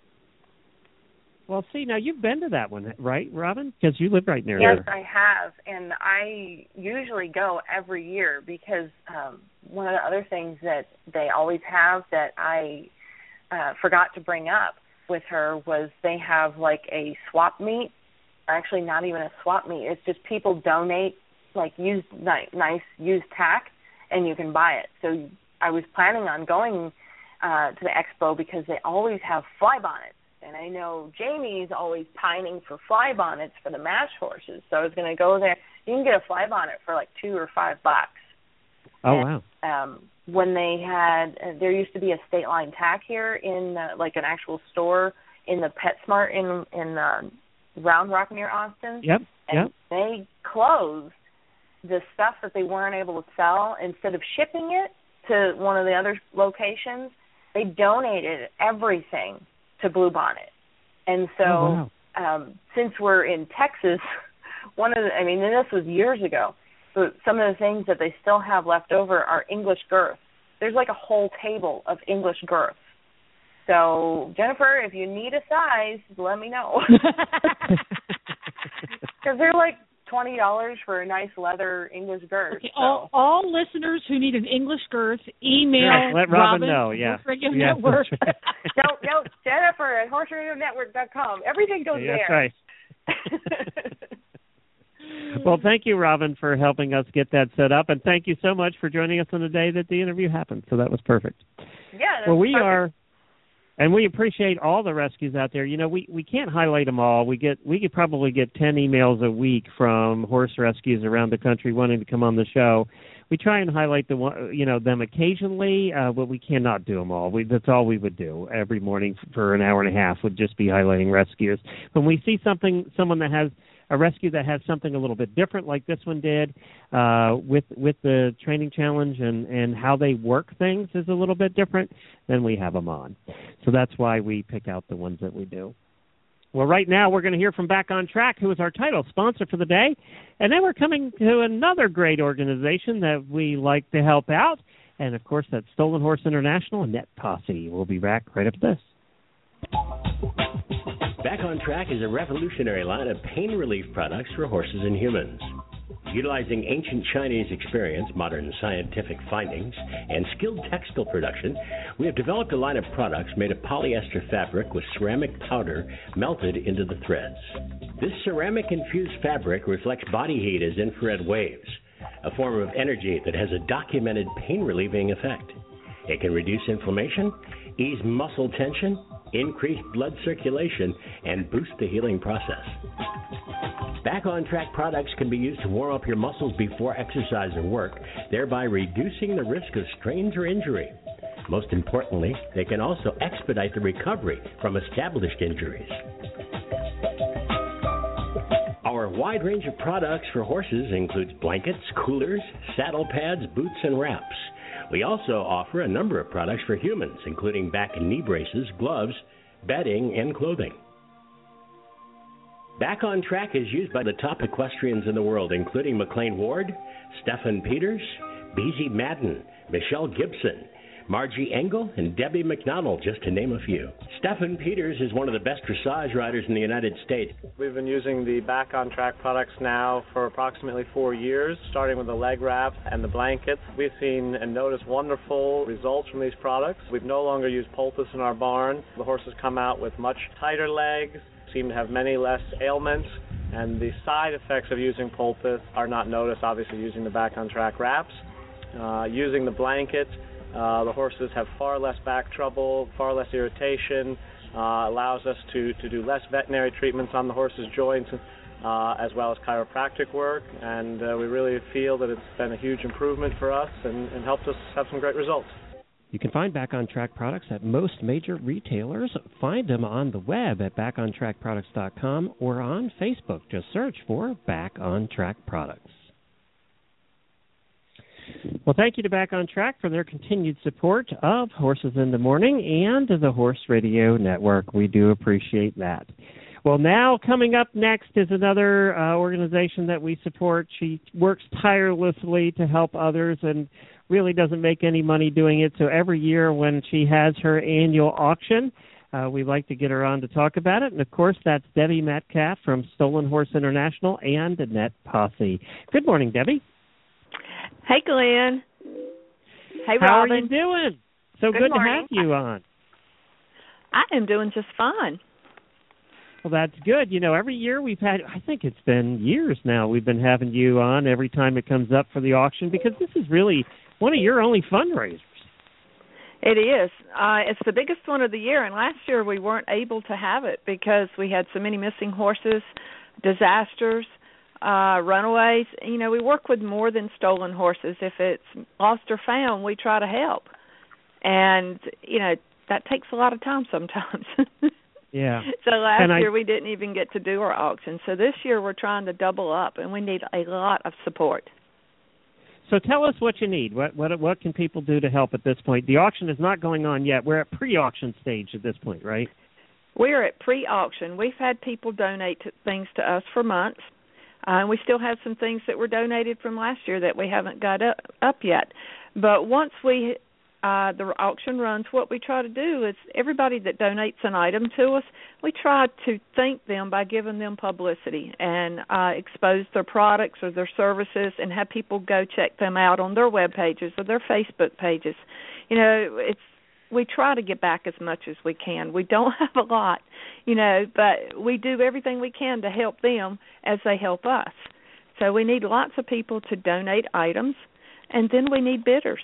Well, see, now you've been to that one, right, Robin? Because you live right near Yes, there. I have, and I usually go every year because um, one of the other things that they always have that I uh, forgot to bring up with her was they have like a swap meet. Actually, not even a swap meet. It's just people donate like used nice, nice used tack, and you can buy it. So I was planning on going uh, to the expo because they always have fly bonnets. And I know Jamie's always pining for fly bonnets for the mash horses. So I was going to go there. You can get a fly bonnet for like two or five bucks. Oh, and, wow. Um, when they had, uh, there used to be a State Line Tack here in uh, like an actual store in the PetSmart in in uh, Round Rock near Austin. Yep, and yep. They closed the stuff that they weren't able to sell. Instead of shipping it to one of the other locations, they donated everything to Bluebonnet. And so oh, wow. um, since we're in Texas, one of the, I mean, and this was years ago, but some of the things that they still have left over are English girths. There's like a whole table of English girths. So, Jennifer, if you need a size, let me know. Because they're like twenty dollars for a nice leather English girth. Okay, so. all, all listeners who need an English girth, email Yeah, let Robin Robin know, yeah. Horse Radio Yeah, Network. that's no, no, Jennifer at horse radio network dot com. Everything goes That's there. right. Well, thank you, Robin, for helping us get that set up, and thank you so much for joining us on the day that the interview happened. So that was perfect. Yeah, that's well, we perfect. are, and we appreciate all the rescues out there. You know, we, we can't highlight them all. We get we could probably get ten emails a week from horse rescues around the country wanting to come on the show. We try and highlight the one, you know, them occasionally, uh, but we cannot do them all. We, that's all we would do every morning for an hour and a half would just be highlighting rescues. When we see something, someone that has a rescue that has something a little bit different, like this one did, uh, with with the training challenge and, and how they work things is a little bit different, then we have them on. So that's why we pick out the ones that we do. Well, right now we're going to hear from Back on Track, who is our title sponsor for the day. And then we're coming to another great organization that we like to help out. And, of course, that's Stolen Horse International and Net Posse. We'll be back right after this. Back on Track is a revolutionary line of pain relief products for horses and humans. Utilizing ancient Chinese experience, modern scientific findings, and skilled textile production, we have developed a line of products made of polyester fabric with ceramic powder melted into the threads. This ceramic-infused fabric reflects body heat as infrared waves, a form of energy that has a documented pain-relieving effect. It can reduce inflammation, ease muscle tension, increase blood circulation, and boost the healing process. Back on Track products can be used to warm up your muscles before exercise or work, thereby reducing the risk of strains or injury. Most importantly, they can also expedite the recovery from established injuries. Our wide range of products for horses includes blankets, coolers, saddle pads, boots, and wraps. We also offer a number of products for humans, including back and knee braces, gloves, bedding, and clothing. Back on Track is used by the top equestrians in the world, including McLean Ward, Stephen Peters, Beezy Madden, Michelle Gibson, Margie Engel, and Debbie McDonald, just to name a few. Stephen Peters is one of the best dressage riders in the United States. We've been using the Back on Track products now for approximately four years, starting with the leg wraps and the blankets. We've seen and noticed wonderful results from these products. We've no longer used poultice in our barn. The horses come out with much tighter legs, seem to have many less ailments, and the side effects of using poultice are not noticed, obviously, using the Back on Track wraps. Uh, using the blanket, Uh, the horses have far less back trouble, far less irritation, uh, allows us to, to do less veterinary treatments on the horse's joints, uh, as well as chiropractic work, and uh, we really feel that it's been a huge improvement for us and, and helped us have some great results. You can find Back on Track products at most major retailers. Find them on the web at back on track products dot com or on Facebook. Just search for Back on Track Products. Well, thank you to Back on Track for their continued support of Horses in the Morning and the Horse Radio Network. We do appreciate that. Well, now coming up next is another uh, organization that we support. She works tirelessly to help others and really doesn't make any money doing it. So every year when she has her annual auction, uh, we like to get her on to talk about it. And, of course, that's Debbie Metcalf from Stolen Horse International and Net Posse. Good morning, Debbie. Hey, Glenn. Hey, How Robin. are you doing? So good, good morning. to have you on. I am doing just fine. Well, that's good. You know, every year we've had, I think it's been years now, we've been having you on every time it comes up for the auction because this is really one of your only fundraisers. It is. Uh, it's the biggest one of the year, and last year we weren't able to have it because we had so many missing horses, disasters, Uh, runaways. You know, we work with more than stolen horses. If it's lost or found, we try to help. And, you know, that takes a lot of time sometimes. Yeah. So last and year I, we didn't even get to do our auction. So this year we're trying to double up, and we need a lot of support. So tell us what you need. What what what can people do to help at this point? The auction is not going on yet. We're at pre-auction stage at this point, right? We're at pre-auction. We've had people donate to, things to us for months. Uh, and we still have some things that were donated from last year that we haven't got up, up yet. But once we uh, the auction runs, what we try to do is everybody that donates an item to us, we try to thank them by giving them publicity and uh, expose their products or their services and have people go check them out on their web pages or their Facebook pages. You know, it's we try to get back as much as we can. We don't have a lot, you know, but we do everything we can to help them as they help us. So we need lots of people to donate items, and then we need bidders.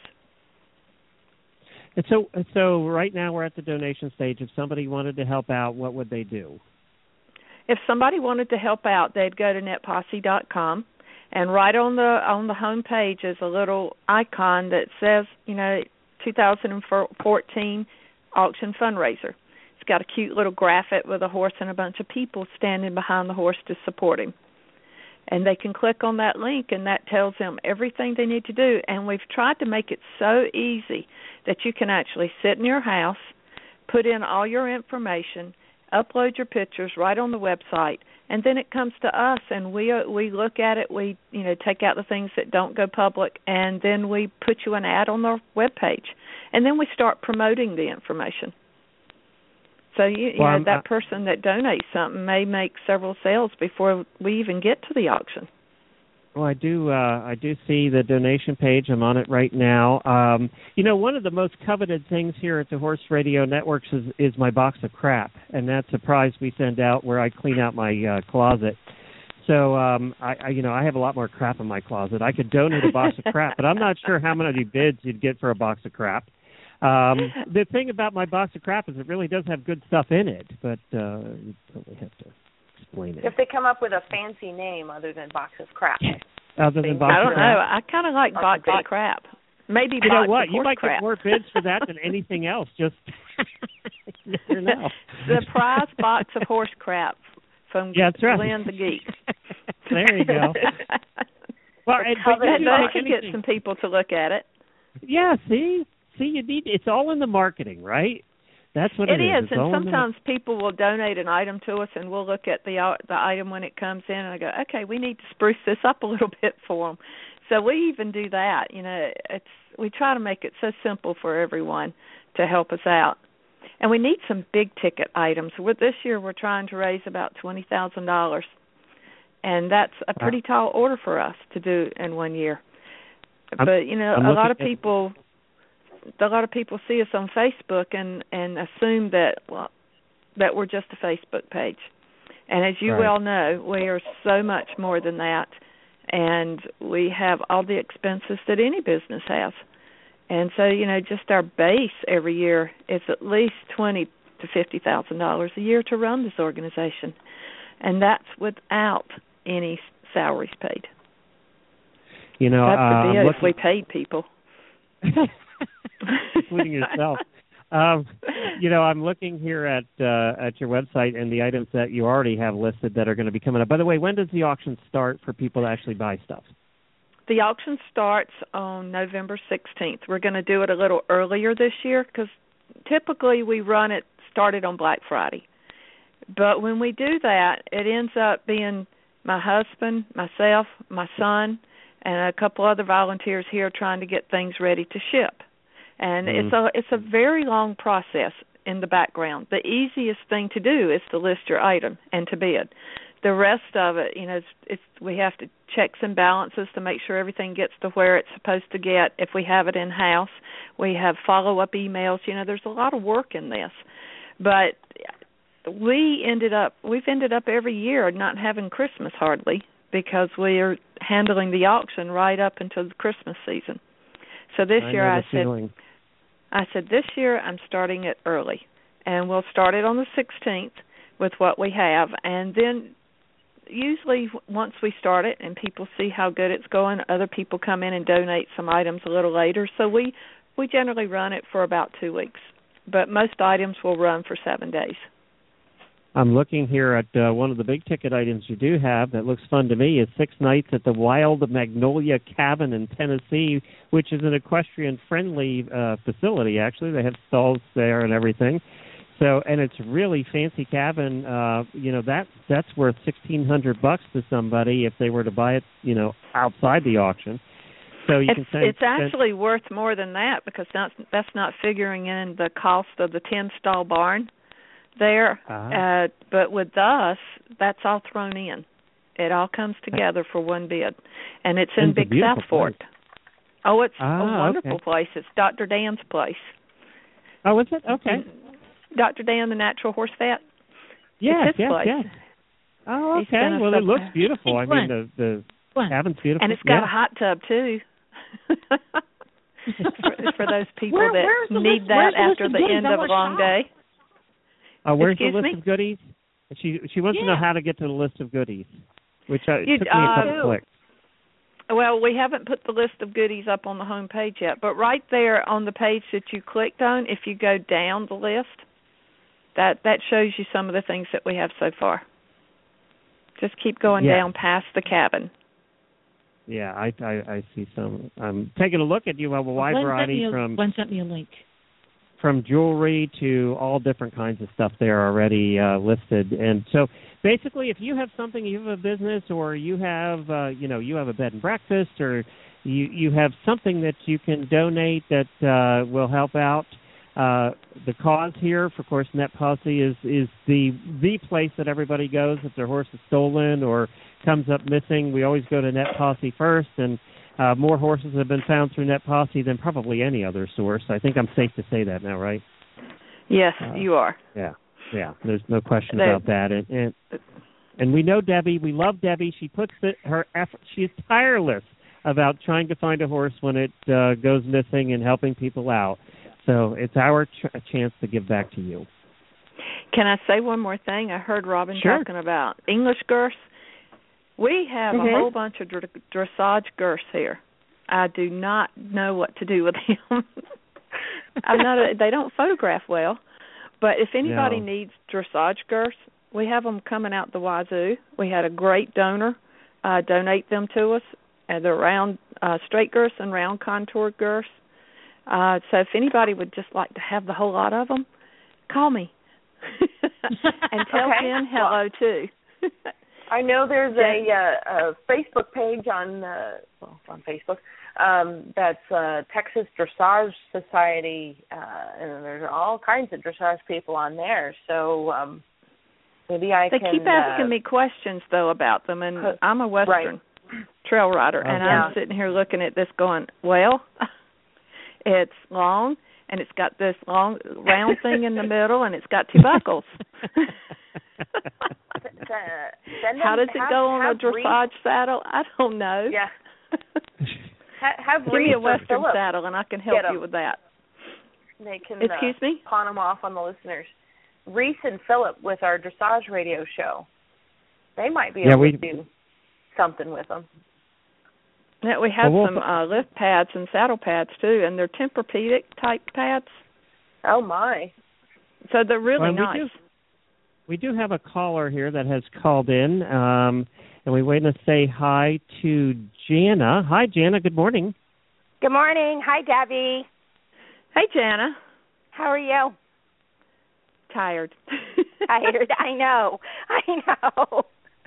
And so, so right now we're at the donation stage. If somebody wanted to help out, what would they do? If somebody wanted to help out, they'd go to net posse dot com, and right on the on the home page is a little icon that says, you know, two thousand fourteen auction fundraiser. It's got a cute little graphic with a horse and a bunch of people standing behind the horse to support him. And they can click on that link, and that tells them everything they need to do. And we've tried to make it so easy that you can actually sit in your house, put in all your information, upload your pictures right on the website, and then it comes to us, and we uh, we look at it. We you know take out the things that don't go public, and then we put you an ad on the webpage, and then we start promoting the information. So you, you well, know that person that donates something may make several sales before we even get to the auction. Well, I do. Uh, I do see the donation page. I'm on it right now. Um, you know, one of the most coveted things here at the Horse Radio Networks is, is my box of crap, and that's a prize we send out where I clean out my uh, closet. So, um, I, I, you know, I have a lot more crap in my closet. I could donate a box of crap, but I'm not sure how many bids you'd get for a box of crap. Um, the thing about my box of crap is it really does have good stuff in it, but uh, you probably have to explain it. If they come up with a fancy name other than box of crap. Other than box I don't of crap. know. I kind of like box of crap. Maybe you box know what? of You might crap. get more bids for that than anything else. Just you never know. The prize box of horse crap from yeah, that's right. Glenn the Geek. There you go. Well, and, but that you does should get some people to look at it. Yeah, see, see, you need. It's all in the marketing, right? That's what it, it is. is, It's and all in the sometimes people will donate an item to us, and we'll look at the the item when it comes in, and I go, okay, we need to spruce this up a little bit for them. So we even do that. You know, it's we try to make it so simple for everyone to help us out. And we need some big ticket items. With this year, we're trying to raise about twenty thousand dollars, and that's a pretty tall order for us to do in one year. I'm, but you know, I'm a lot of at, people, a lot of people see us on Facebook and and assume that well, that we're just a Facebook page. And as you right. well know, we are so much more than that, and we have all the expenses that any business has. And so, you know, just our base every year is at least twenty to fifty thousand dollars a year to run this organization, and that's without any salaries paid. You know, that's uh, the bid looking... if we paid people, including yourself. Um, you know, I'm looking here at uh, at your website and the items that you already have listed that are going to be coming up. By the way, when does the auction start for people to actually buy stuff? The auction starts on November sixteenth. We're going to do it a little earlier this year because typically we run it started on Black Friday. But when we do that, it ends up being my husband, myself, my son, and a couple other volunteers here trying to get things ready to ship. And mm. it's a it's a very long process in the background. The easiest thing to do is to list your item and to bid. The rest of it, you know, it's, it's, we have to checks and balances to make sure everything gets to where it's supposed to get. If we have it in-house, we have follow-up emails. You know, there's a lot of work in this. But we ended up, we've ended up every year not having Christmas hardly because we are handling the auction right up until the Christmas season. So this I year I said, feeling. I said, this year I'm starting it early. And we'll start it on the sixteenth with what we have, and then usually once we start it and people see how good it's going, other people come in and donate some items a little later. So we, we generally run it for about two weeks. But most items will run for seven days. I'm looking here at uh, one of the big ticket items you do have that looks fun to me is six nights at the Wild Magnolia Cabin in Tennessee, which is an equestrian-friendly uh, facility, actually. They have stalls there and everything. So, and it's really fancy cabin. Uh, you know, that that's worth sixteen hundred bucks to somebody if they were to buy it, you know, outside the auction. So you it's, can say it's actually worth more than that because that's that's not figuring in the cost of the ten stall barn there. Uh-huh. Uh, but with us, that's all thrown in. It all comes together for one bid, and it's in it's Big South Fork. Place. Oh, it's ah, a wonderful okay. place. It's Doctor Dan's place. Oh, is it? Okay. Doctor Dan, the natural horse fat. Yes, it's his yes, place. yes. Oh, He's okay. Well, it looks beautiful. I mean, the the Fun. cabin's beautiful. And it's got yeah. a hot tub, too. for, for those people Where, that need list, that the after list the of end I of a want long shop. day. Uh, where's Excuse the list me? of goodies? She she wants yeah. to know how to get to the list of goodies, which uh, You, took me a couple uh, clicks. Well, we haven't put the list of goodies up on the home page yet, but right there on the page that you clicked on, if you go down the list, that, that shows you some of the things that we have so far. Just keep going yeah. down past the cabin. Yeah, I, I I see some. I'm taking a look at you. Have a wide Glenn variety sent me a, from Glenn sent me a link. from jewelry to all different kinds of stuff there already uh, listed. And so basically, if you have something, you have a business, or you have uh, you know you have a bed and breakfast, or you you have something that you can donate that uh, will help out. uh, the cause here. For course, Net Posse is is the the place that everybody goes if their horse is stolen or comes up missing. We always go to Net Posse first, and uh, more horses have been found through Net Posse than probably any other source. I think I'm safe to say that now, right? Yes, uh, you are. Yeah, yeah. There's no question they, about that. And, and and we know Debbie. We love Debbie. She puts it, her effort. She is tireless about trying to find a horse when it uh, goes missing and helping people out. So it's our ch- chance to give back to you. Can I say one more thing? I heard Robin sure. talking about English girths. We have mm-hmm. a whole bunch of dr- dressage girths here. I do not know what to do with them. I'm not. A, they don't photograph well. But if anybody no. needs dressage girths, we have them coming out the wazoo. We had a great donor uh, donate them to us. And they're round, uh, straight girths and round contour girths. Uh, so if anybody would just like to have the whole lot of them, call me. And tell okay. Jen hello, too. I know there's a, uh, a Facebook page on, uh, well, on Facebook, um, that's uh, Texas Dressage Society, uh, and there's all kinds of dressage people on there. So um, maybe I they can... They keep asking uh, me questions, though, about them, and uh, I'm a Western right. trail rider, and yeah. I'm sitting here looking at this going, well, it's long, and it's got this long round thing in the middle, and it's got two buckles. How does it have, go on a dressage Reese, saddle? I don't know. Yeah. ha, have Give me a Western Phillip saddle, and I can help you with that. They can Excuse uh, me? pawn them off on the listeners. Reese and Phillip with our dressage radio show. They might be able yeah, we, to do something with them. Yeah, we have well, some uh, lift pads and saddle pads, too, and they're Tempur-Pedic type pads. Oh, my. So they're really well, nice. We do, we do have a caller here that has called in, um, and we want to say hi to Jana. Hi, Jana. Good morning. Good morning. Hi, Debbie. Hey, Jana. How are you? Tired. Tired. I know. I know.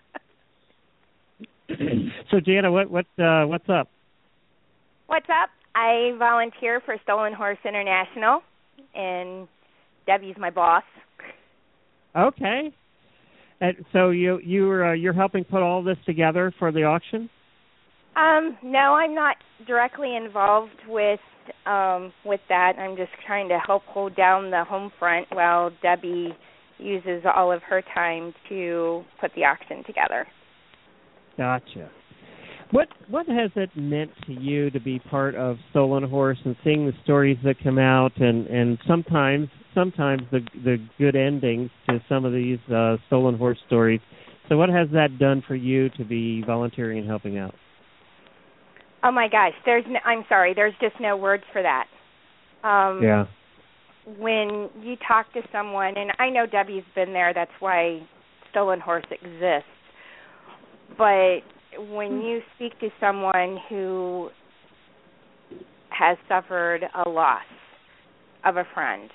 So, Jana, what what uh, what's up? What's up? I volunteer for Stolen Horse International, and Debbie's my boss. Okay. And so you you're uh, you're helping put all this together for the auction? Um, no, I'm not directly involved with um, with that. I'm just trying to help hold down the home front while Debbie uses all of her time to put the auction together. Gotcha. What what has it meant to you to be part of Stolen Horse and seeing the stories that come out and, and sometimes sometimes the the good endings to some of these uh, Stolen Horse stories? So what has that done for you to be volunteering and helping out? Oh my gosh, there's no, I'm sorry, there's just no words for that. Um, yeah. When you talk to someone, and I know Debbie's been there, that's why Stolen Horse exists. But when you speak to someone who has suffered a loss of a friend,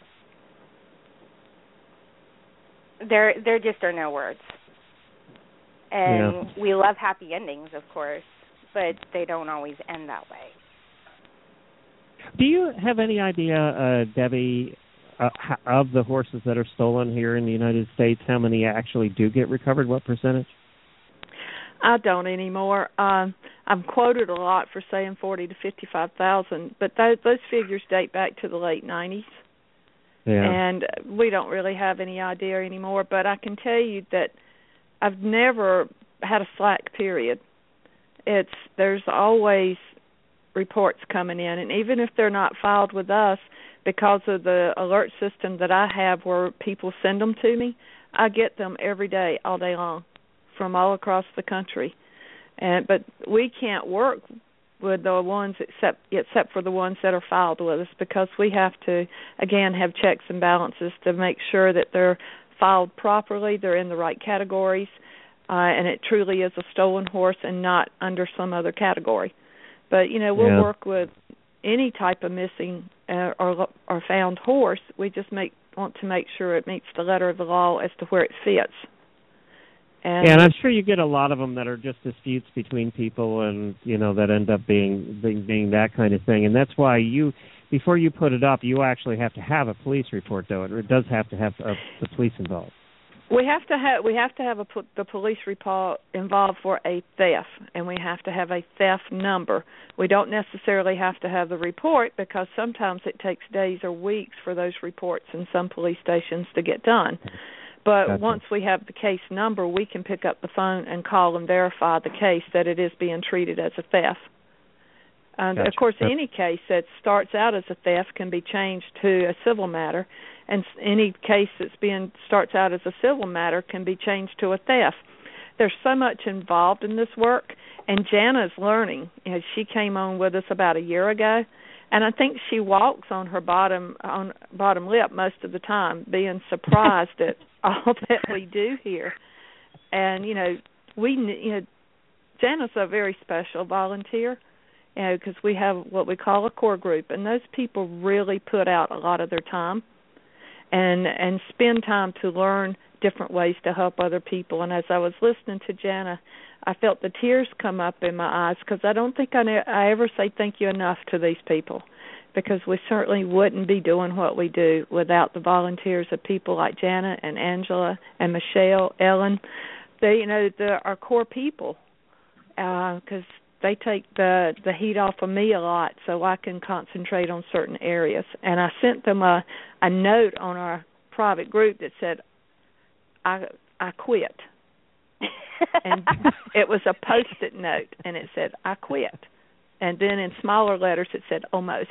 there there just are no words. And yeah. we love happy endings, of course, but they don't always end that way. Do you have any idea, uh, Debbie, uh, of the horses that are stolen here in the United States, how many actually do get recovered? What percentage? I don't anymore. Um, I'm quoted a lot for saying forty to fifty-five thousand, but those, those figures date back to the late nineties, yeah. and we don't really have any idea anymore. But I can tell you that I've never had a slack period. It's there's always reports coming in, and even if they're not filed with us, because of the alert system that I have where people send them to me, I get them every day, all day long, from all across the country. And but we can't work with the ones except except for the ones that are filed with us, because we have to, again, have checks and balances to make sure that they're filed properly, they're in the right categories, uh, and it truly is a stolen horse and not under some other category. But, you know, we'll yeah. work with any type of missing uh, or, or found horse. We just make want to make sure it meets the letter of the law as to where it fits. And, yeah, and I'm sure you get a lot of them that are just disputes between people, and you know that end up being being, being that kind of thing. And that's why you before you put it up, you actually have to have a police report, though. It, it does have to have uh, the police involved. We have to have we have to have a, the police report involved for a theft, and we have to have a theft number. We don't necessarily have to have the report because sometimes it takes days or weeks for those reports in some police stations to get done. But gotcha. Once we have the case number, we can pick up the phone and call and verify the case that it is being treated as a theft. And, gotcha. Of course, That's... any case that starts out as a theft can be changed to a civil matter, and any case that's being starts out as a civil matter can be changed to a theft. There's so much involved in this work, and Jana's learning. You know, she came on with us about a year ago, and I think she walks on her bottom on bottom lip most of the time, being surprised at all that we do here. And you know, we you know, Jana's a very special volunteer, you know, because we have what we call a core group, and those people really put out a lot of their time and and spend time to learn different ways to help other people. And as I was listening to Jana, I felt the tears come up in my eyes because I don't think I, ne- I ever say thank you enough to these people, because we certainly wouldn't be doing what we do without the volunteers of people like Jana and Angela and Michelle, Ellen. They, you know, the, our core people, because uh, they take the the heat off of me a lot, so I can concentrate on certain areas. And I sent them a a note on our private group that said, "I I quit," and it was a Post-it note, and it said, "I quit," and then in smaller letters it said, "Almost."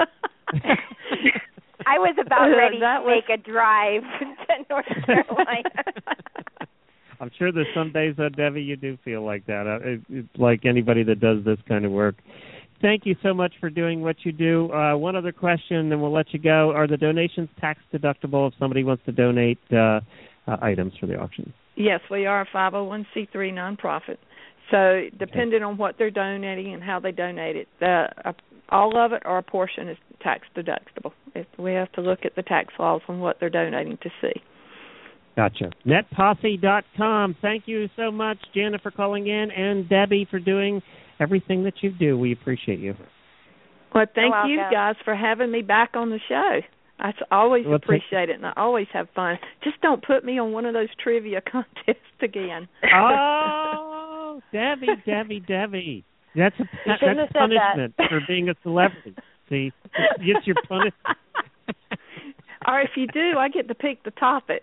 I was about ready uh, to was... make a drive to North Carolina. I'm sure there's some days, uh, Debbie, you do feel like that. Uh, it, it's like anybody that does this kind of work. Thank you so much for doing what you do. Uh, one other question, and we'll let you go. Are the donations tax deductible if somebody wants to donate uh, uh, items for the auction? Yes, we are a five oh one c three nonprofit. So depending okay. on what they're donating and how they donate it, uh, uh, all of it or a portion is tax deductible. If we have to look at the tax laws on what they're donating to see. Gotcha. net posse dot com. Thank you so much, Jana, for calling in, and Debbie for doing everything that you do. We appreciate you. Well, thank you guys for having me back on the show. I always well, appreciate it, and I always have fun. Just don't put me on one of those trivia contests again. Oh, Debbie, Debbie, Debbie. That's a that's punishment that. for being a celebrity. See, it's your punishment. Or if you do, I get to pick the topic.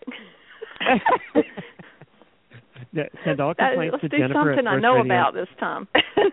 Send all complaints Let's to do Jennifer something I know Radio. about this time.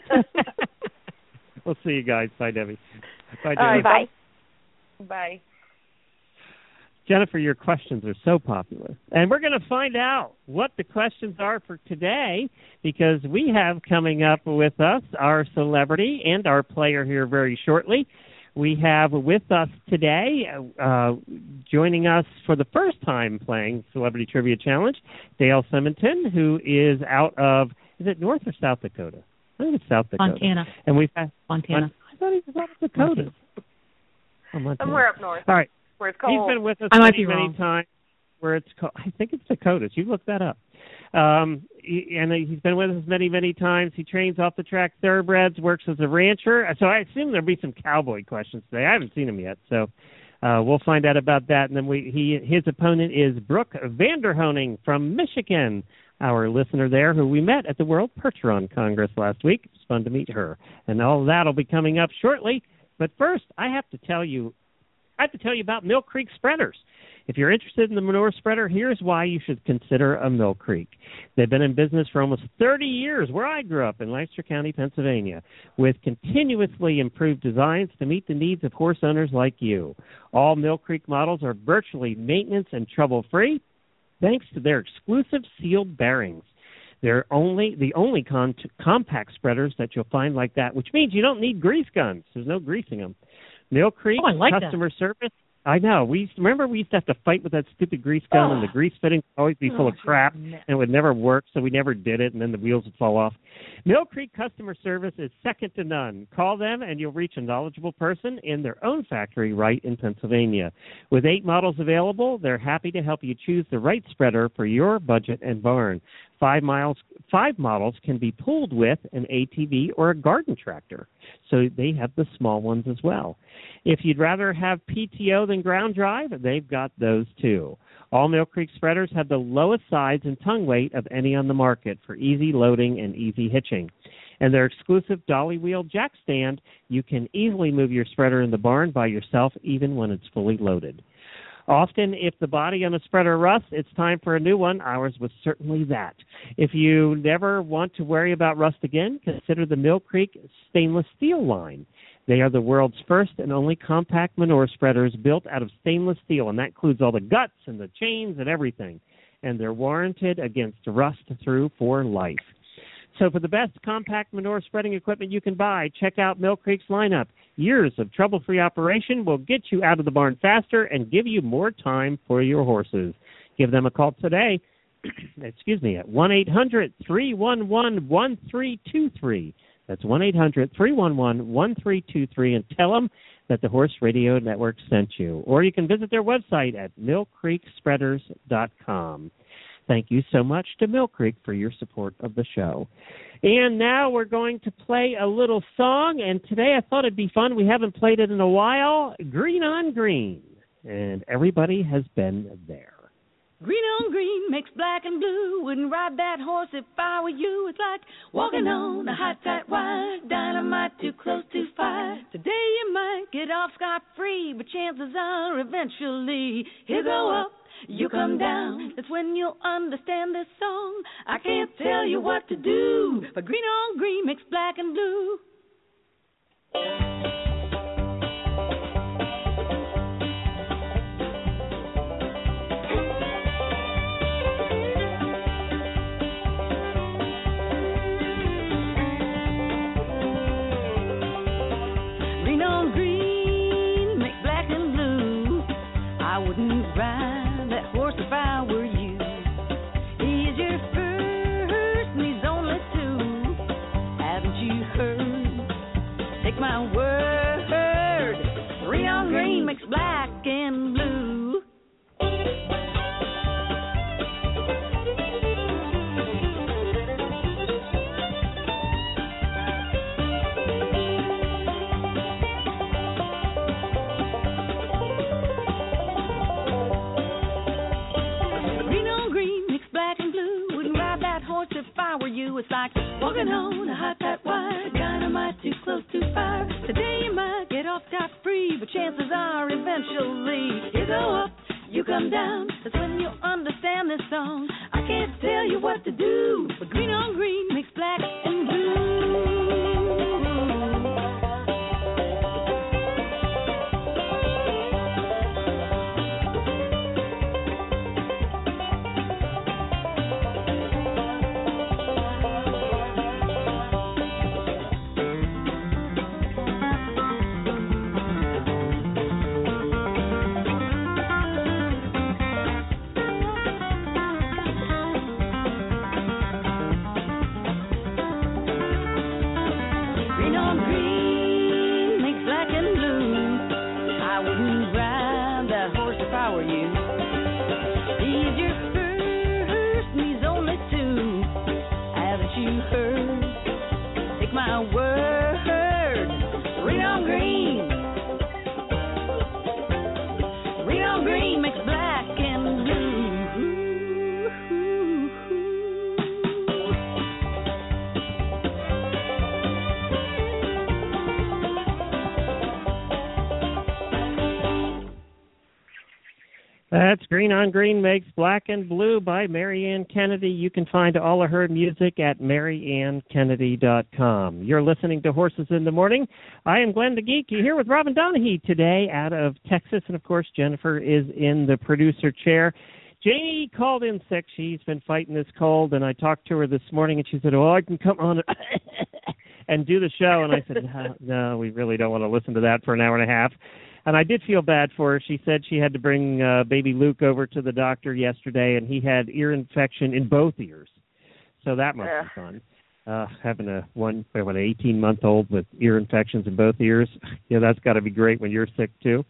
We'll see you guys. Bye, Debbie. Bye, All Debbie. right, bye. Bye. Jennifer, your questions are so popular. And we're going to find out what the questions are for today, because we have coming up with us our celebrity and our player here very shortly. We have with us today, uh, joining us for the first time playing Celebrity Trivia Challenge, Dale Simonton, who is out of, is it North or South Dakota? I think it's South Dakota. Montana. And we've had, Montana. I thought he was out of Dakota. Oh, Montana. Somewhere up north. All right. Where it's cold. He's been with us I might many, be many wrong. times. Where it's called, I think it's Dakotas. You look that up. Um, he, and he's been with us many, many times. He trains off the track thoroughbreds, works as a rancher. So I assume there'll be some cowboy questions today. I haven't seen him yet, so uh, we'll find out about that. And then we, he, his opponent is Brooke Vanderhoning from Michigan, our listener there, who we met at the World Percheron Congress last week. It's fun to meet her, and all that will be coming up shortly. But first, I have to tell you, I have to tell you about Mill Creek spreaders. If you're interested in the manure spreader, here's why you should consider a Mill Creek. They've been in business for almost thirty years, where I grew up in Lancaster County, Pennsylvania, with continuously improved designs to meet the needs of horse owners like you. All Mill Creek models are virtually maintenance and trouble-free, thanks to their exclusive sealed bearings. They're only the only con- compact spreaders that you'll find like that, which means you don't need grease guns. There's no greasing them. Mill Creek oh, I like customer that. service. I know. We used to, remember we used to have to fight with that stupid grease gun, oh. and the grease fitting would always be full oh, of crap, and it would never work, so we never did it, and then the wheels would fall off. Mill Creek customer service is second to none. Call them, and you'll reach a knowledgeable person in their own factory right in Pennsylvania. With eight models available, they're happy to help you choose the right spreader for your budget and barn. five miles, five models can be pulled with an A T V or a garden tractor. So they have the small ones as well. If you'd rather have P T O than ground drive, they've got those too. All Mill Creek spreaders have the lowest size and tongue weight of any on the market for easy loading and easy hitching. And their exclusive dolly wheel jack stand, you can easily move your spreader in the barn by yourself even when it's fully loaded. Often, if the body on a spreader rusts, it's time for a new one. Ours was certainly that. If you never want to worry about rust again, consider the Mill Creek stainless steel line. They are the world's first and only compact manure spreaders built out of stainless steel, and that includes all the guts and the chains and everything. And they're warranted against rust through for life. So for the best compact manure spreading equipment you can buy, check out Mill Creek's lineup. Years of trouble-free operation will get you out of the barn faster and give you more time for your horses. Give them a call today, excuse me, at one eight hundred three one one one three two three. That's one eight hundred three one one one three two three, and tell them that the Horse Radio Network sent you. Or you can visit their website at mill creek spreaders dot com. Thank you so much to Mill Creek for your support of the show. And now we're going to play a little song, and today I thought it'd be fun. We haven't played it in a while. Green on Green, and everybody has been there. Green on green makes black and blue. Wouldn't ride that horse if I were you. It's like walking on a hot, tight wire. Dynamite too close to fire. Today you might get off scot-free, but chances are eventually he'll go up, you come down. That's when you'll understand this song. I can't tell you what to do, but green on green makes black and blue. Green on green makes black and blue. I wouldn't ride that horse if I were you. He's your first and he's only two. Haven't you heard? Take my word. Green on green makes black and blue. If I were you, it's like walking on a hot, tight wire. Dynamite too close to fire. Today you might get off scot-free, but chances are eventually you go up, you come down. That's when you'll understand this song. I can't tell you what to do, but green on green makes black and blue. That's Green on Green Makes Black and Blue by Marianne Kennedy. You can find all of her music at marianne kennedy dot com. You're listening to Horses in the Morning. I am Glenn the Geek. You're here with Robin Donahue today out of Texas. And, of course, Jennifer is in the producer chair. Janie called in sick. She's been fighting this cold, and I talked to her this morning, and she said, oh, I can come on and do the show. And I said, no, no, we really don't want to listen to that for an hour and a half. And I did feel bad for her. She said she had to bring uh, baby Luke over to the doctor yesterday, and he had ear infection in both ears. So that must yeah. be fun. Uh, having a one, what, an eighteen-month-old with ear infections in both ears, yeah, that's got to be great when you're sick, too.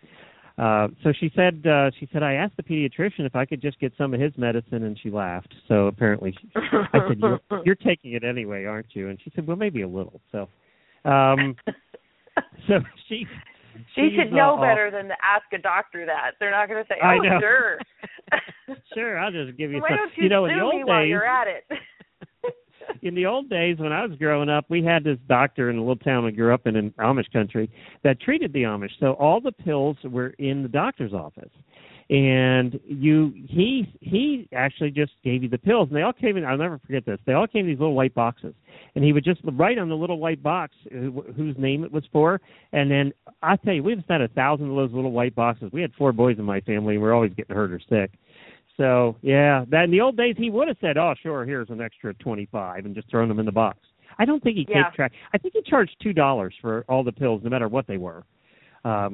Uh, so she said, uh, she said, I asked the pediatrician if I could just get some of his medicine, and she laughed. So apparently, she, I said, you're, you're taking it anyway, aren't you? And she said, well, maybe a little. So, um, so she. She should know uh, better than to ask a doctor that. They're not going to say, "Oh, I know. sure, sure, I'll just give you Why some." don't you, you know, in sue the old me days, while you're at it? in the old days when I was growing up, we had this doctor in a little town we grew up in, in Amish country, that treated the Amish. So all the pills were in the doctor's office, and you he he actually just gave you the pills, and they all came in. I'll never forget this. They all came in these little white boxes, and he would just write on the little white box who, whose name it was for. And then I tell you, we've had a thousand of those little white boxes. We had four boys in my family, and we're always getting hurt or sick. So, yeah, that in the old days, he would have said, oh, sure, here's an extra twenty-five and just thrown them in the box. I don't think he Yeah. kept track. I think he charged two dollars for all the pills, no matter what they were. Um,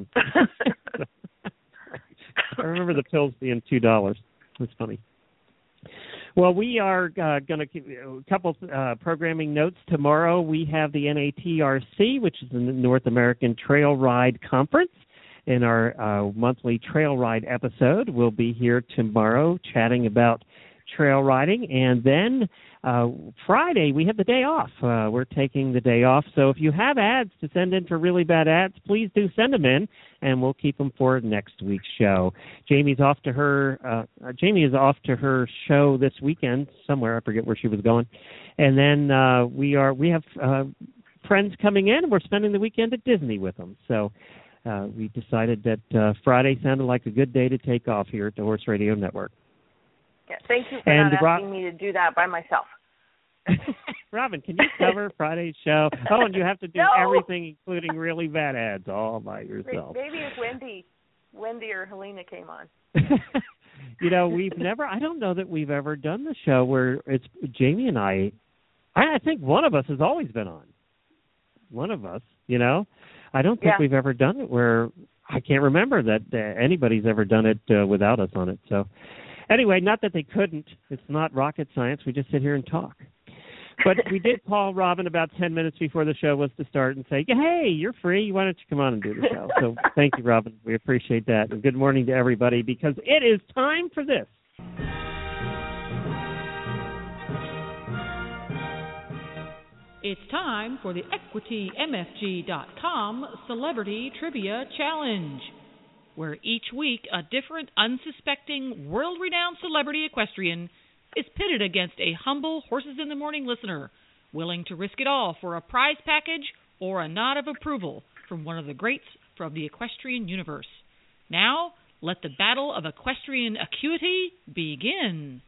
I remember the pills being two dollars. That's funny. Well, we are uh, going to keep a couple uh, programming notes. Tomorrow we have the N A T R C, which is the North American Trail Ride Conference. In our uh, monthly trail ride episode, we'll be here tomorrow chatting about trail riding. And then uh, Friday, we have the day off. Uh, we're taking the day off. So if you have ads to send in for really bad ads, please do send them in, and we'll keep them for next week's show. Jamie's off to her. Uh, Jamie is off to her show this weekend somewhere. I forget where she was going. And then uh, we are we have uh, friends coming in, and we're spending the weekend at Disney with them. So. Uh, we decided that uh, Friday sounded like a good day to take off here at the Horse Radio Network. Yeah, thank you for and not Rob- asking me to do that by myself. Robin, can you cover Friday's show? Oh, and you have to do No. everything, including really bad ads, all by yourself. Maybe if Wendy, Wendy or Helena came on. You know, we've never, I don't know that we've ever done the show where it's Jamie and I, I think one of us has always been on. One of us, you know. I don't think Yeah. we've ever done it where I can't remember that uh, anybody's ever done it uh, without us on it. So anyway, not that they couldn't. It's not rocket science. We just sit here and talk. But we did call Robin about ten minutes before the show was to start and say, hey, you're free. Why don't you come on and do the show? So thank you, Robin. We appreciate that. And good morning to everybody, because it is time for this. It's time for the Equity M F G dot com Celebrity Trivia Challenge, where each week a different unsuspecting, world-renowned celebrity equestrian is pitted against a humble Horses in the Morning listener, willing to risk it all for a prize package or a nod of approval from one of the greats from the equestrian universe. Now, let the battle of equestrian acuity begin.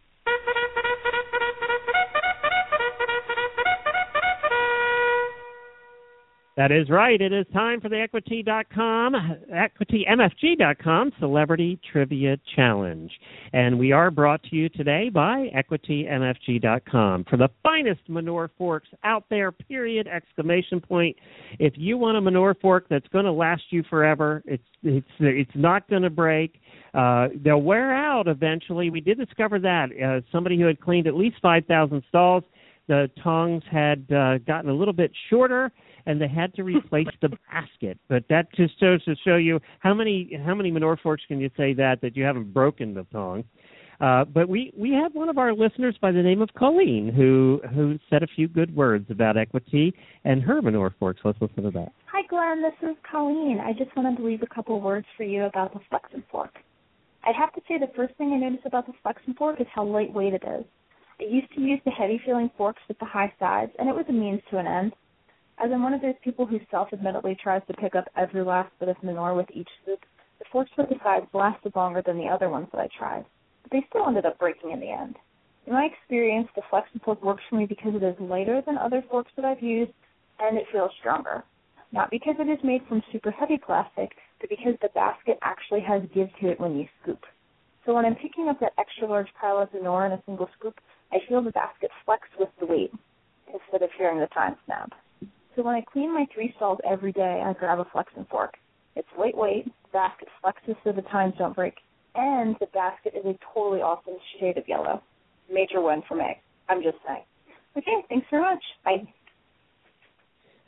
That is right. It is time for the Equity dot com, Equity M F G dot com Celebrity Trivia Challenge. And we are brought to you today by Equity M F G dot com. For the finest manure forks out there, period, exclamation point. If you want a manure fork that's going to last you forever, it's it's it's not going to break. Uh, they'll wear out eventually. We did discover that. Uh, somebody who had cleaned at least five thousand stalls, the tongs had uh, gotten a little bit shorter, and they had to replace the basket. But that just goes to show you how many how many manure forks can you say that that you haven't broken the tong. Uh, but we, we have one of our listeners by the name of Colleen who who said a few good words about Equity and her manure forks. Let's listen to that. Hi, Glenn. This is Colleen. I just wanted to leave a couple words for you about the Flexen Fork. I'd have to say the first thing I noticed about the Flexen Fork is how lightweight it is. I used to use the heavy-feeling forks with the high sides, and it was a means to an end. As I'm one of those people who self-admittedly tries to pick up every last bit of manure with each scoop, the forks with the sides lasted longer than the other ones that I tried, but they still ended up breaking in the end. In my experience, the Flexen Fork works for me because it is lighter than other forks that I've used, and it feels stronger. Not because it is made from super heavy plastic, but because the basket actually has give to it when you scoop. So when I'm picking up that extra large pile of manure in a single scoop, I feel the basket flex with the weight instead of hearing the time snap. So when I clean my three stalls every day, I grab a Flexen Fork. It's lightweight, the basket flexes so the tines don't break, and the basket is a totally awesome shade of yellow. Major win for me. I'm just saying. Okay, thanks very much. Bye.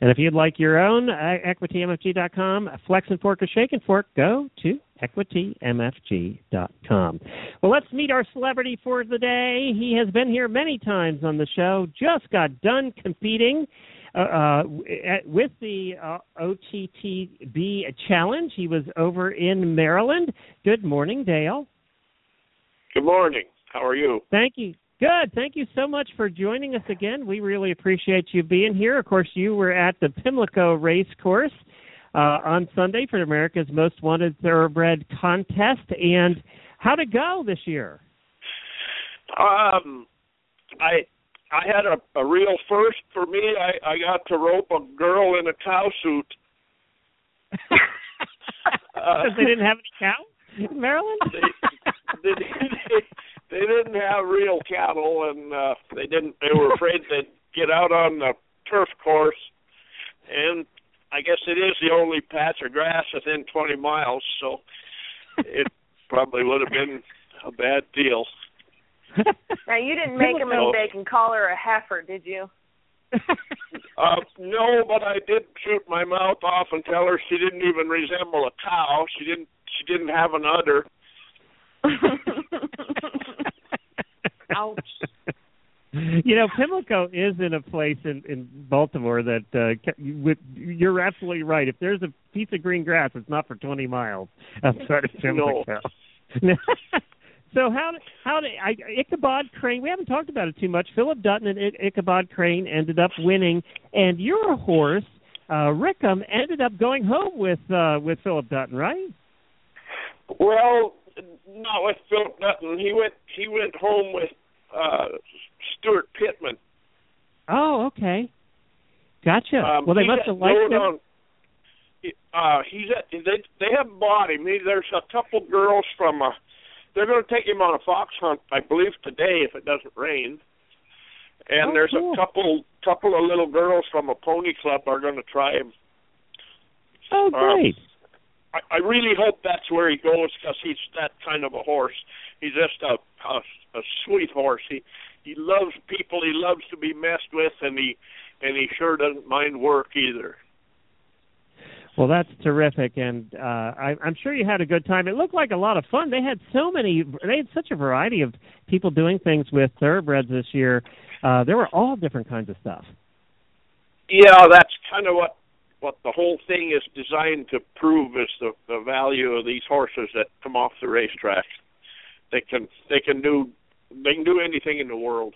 And if you'd like your own, uh, equity m f g dot com, Flex and Fork or Shake and Fork, go to equity m f g dot com. Well, let's meet our celebrity for the day. He has been here many times on the show, just got done competing uh, uh, with the uh, O T T B Challenge. He was over in Maryland. Good morning, Dale. Good morning. How are you? Thank you. Good. Thank you so much for joining us again. We really appreciate you being here. Of course, you were at the Pimlico Race Course uh, on Sunday for America's Most Wanted Thoroughbred contest. And how'd it go this year? Um, I I had a, a real first for me. I, I got to rope a girl in a cow suit. Because uh, they didn't have any cow in Maryland? They, they, they, they didn't have real cattle, and uh, they didn't. They were afraid they'd get out on the turf course, and I guess it is the only patch of grass within twenty miles, so it probably would have been a bad deal. Now, you didn't make a mistake and call her a heifer, did you? uh, no, but I did shoot my mouth off and tell her she didn't even resemble a cow. She didn't. She didn't have an udder. Ouch. You know, Pimlico is in a place in, in Baltimore that uh, with, you're absolutely right. If there's a piece of green grass, it's not for twenty miles outside of Pimlico. No. So how did, how did I, Ichabod Crane? We haven't talked about it too much. Philip Dutton and I, Ichabod Crane ended up winning, and your horse uh, Rickham ended up going home with uh, with Philip Dutton, right? Well, not with Philip Dutton. He went he went home with uh, Stuart Pittman. Oh, okay, gotcha. Um, well, they must have liked him. On, uh, he's at, they they haven't bought him. He, there's a couple girls from a. They're going to take him on a fox hunt, I believe, today if it doesn't rain. And oh, there's cool. a couple couple of little girls from a pony club are going to try him. Oh, great. Um, I, I really hope that's where he goes because he's that kind of a horse. He's just a, a, a sweet horse. He he loves people. He loves to be messed with, and he and he sure doesn't mind work either. Well, that's terrific, and uh, I, I'm sure you had a good time. It looked like a lot of fun. They had so many, they had such a variety of people doing things with thoroughbreds this year. Uh, there were all different kinds of stuff. Yeah, that's kind of what, what the whole thing is designed to prove is the, the value of these horses that come off the racetrack. They can they can do they can do anything in the world.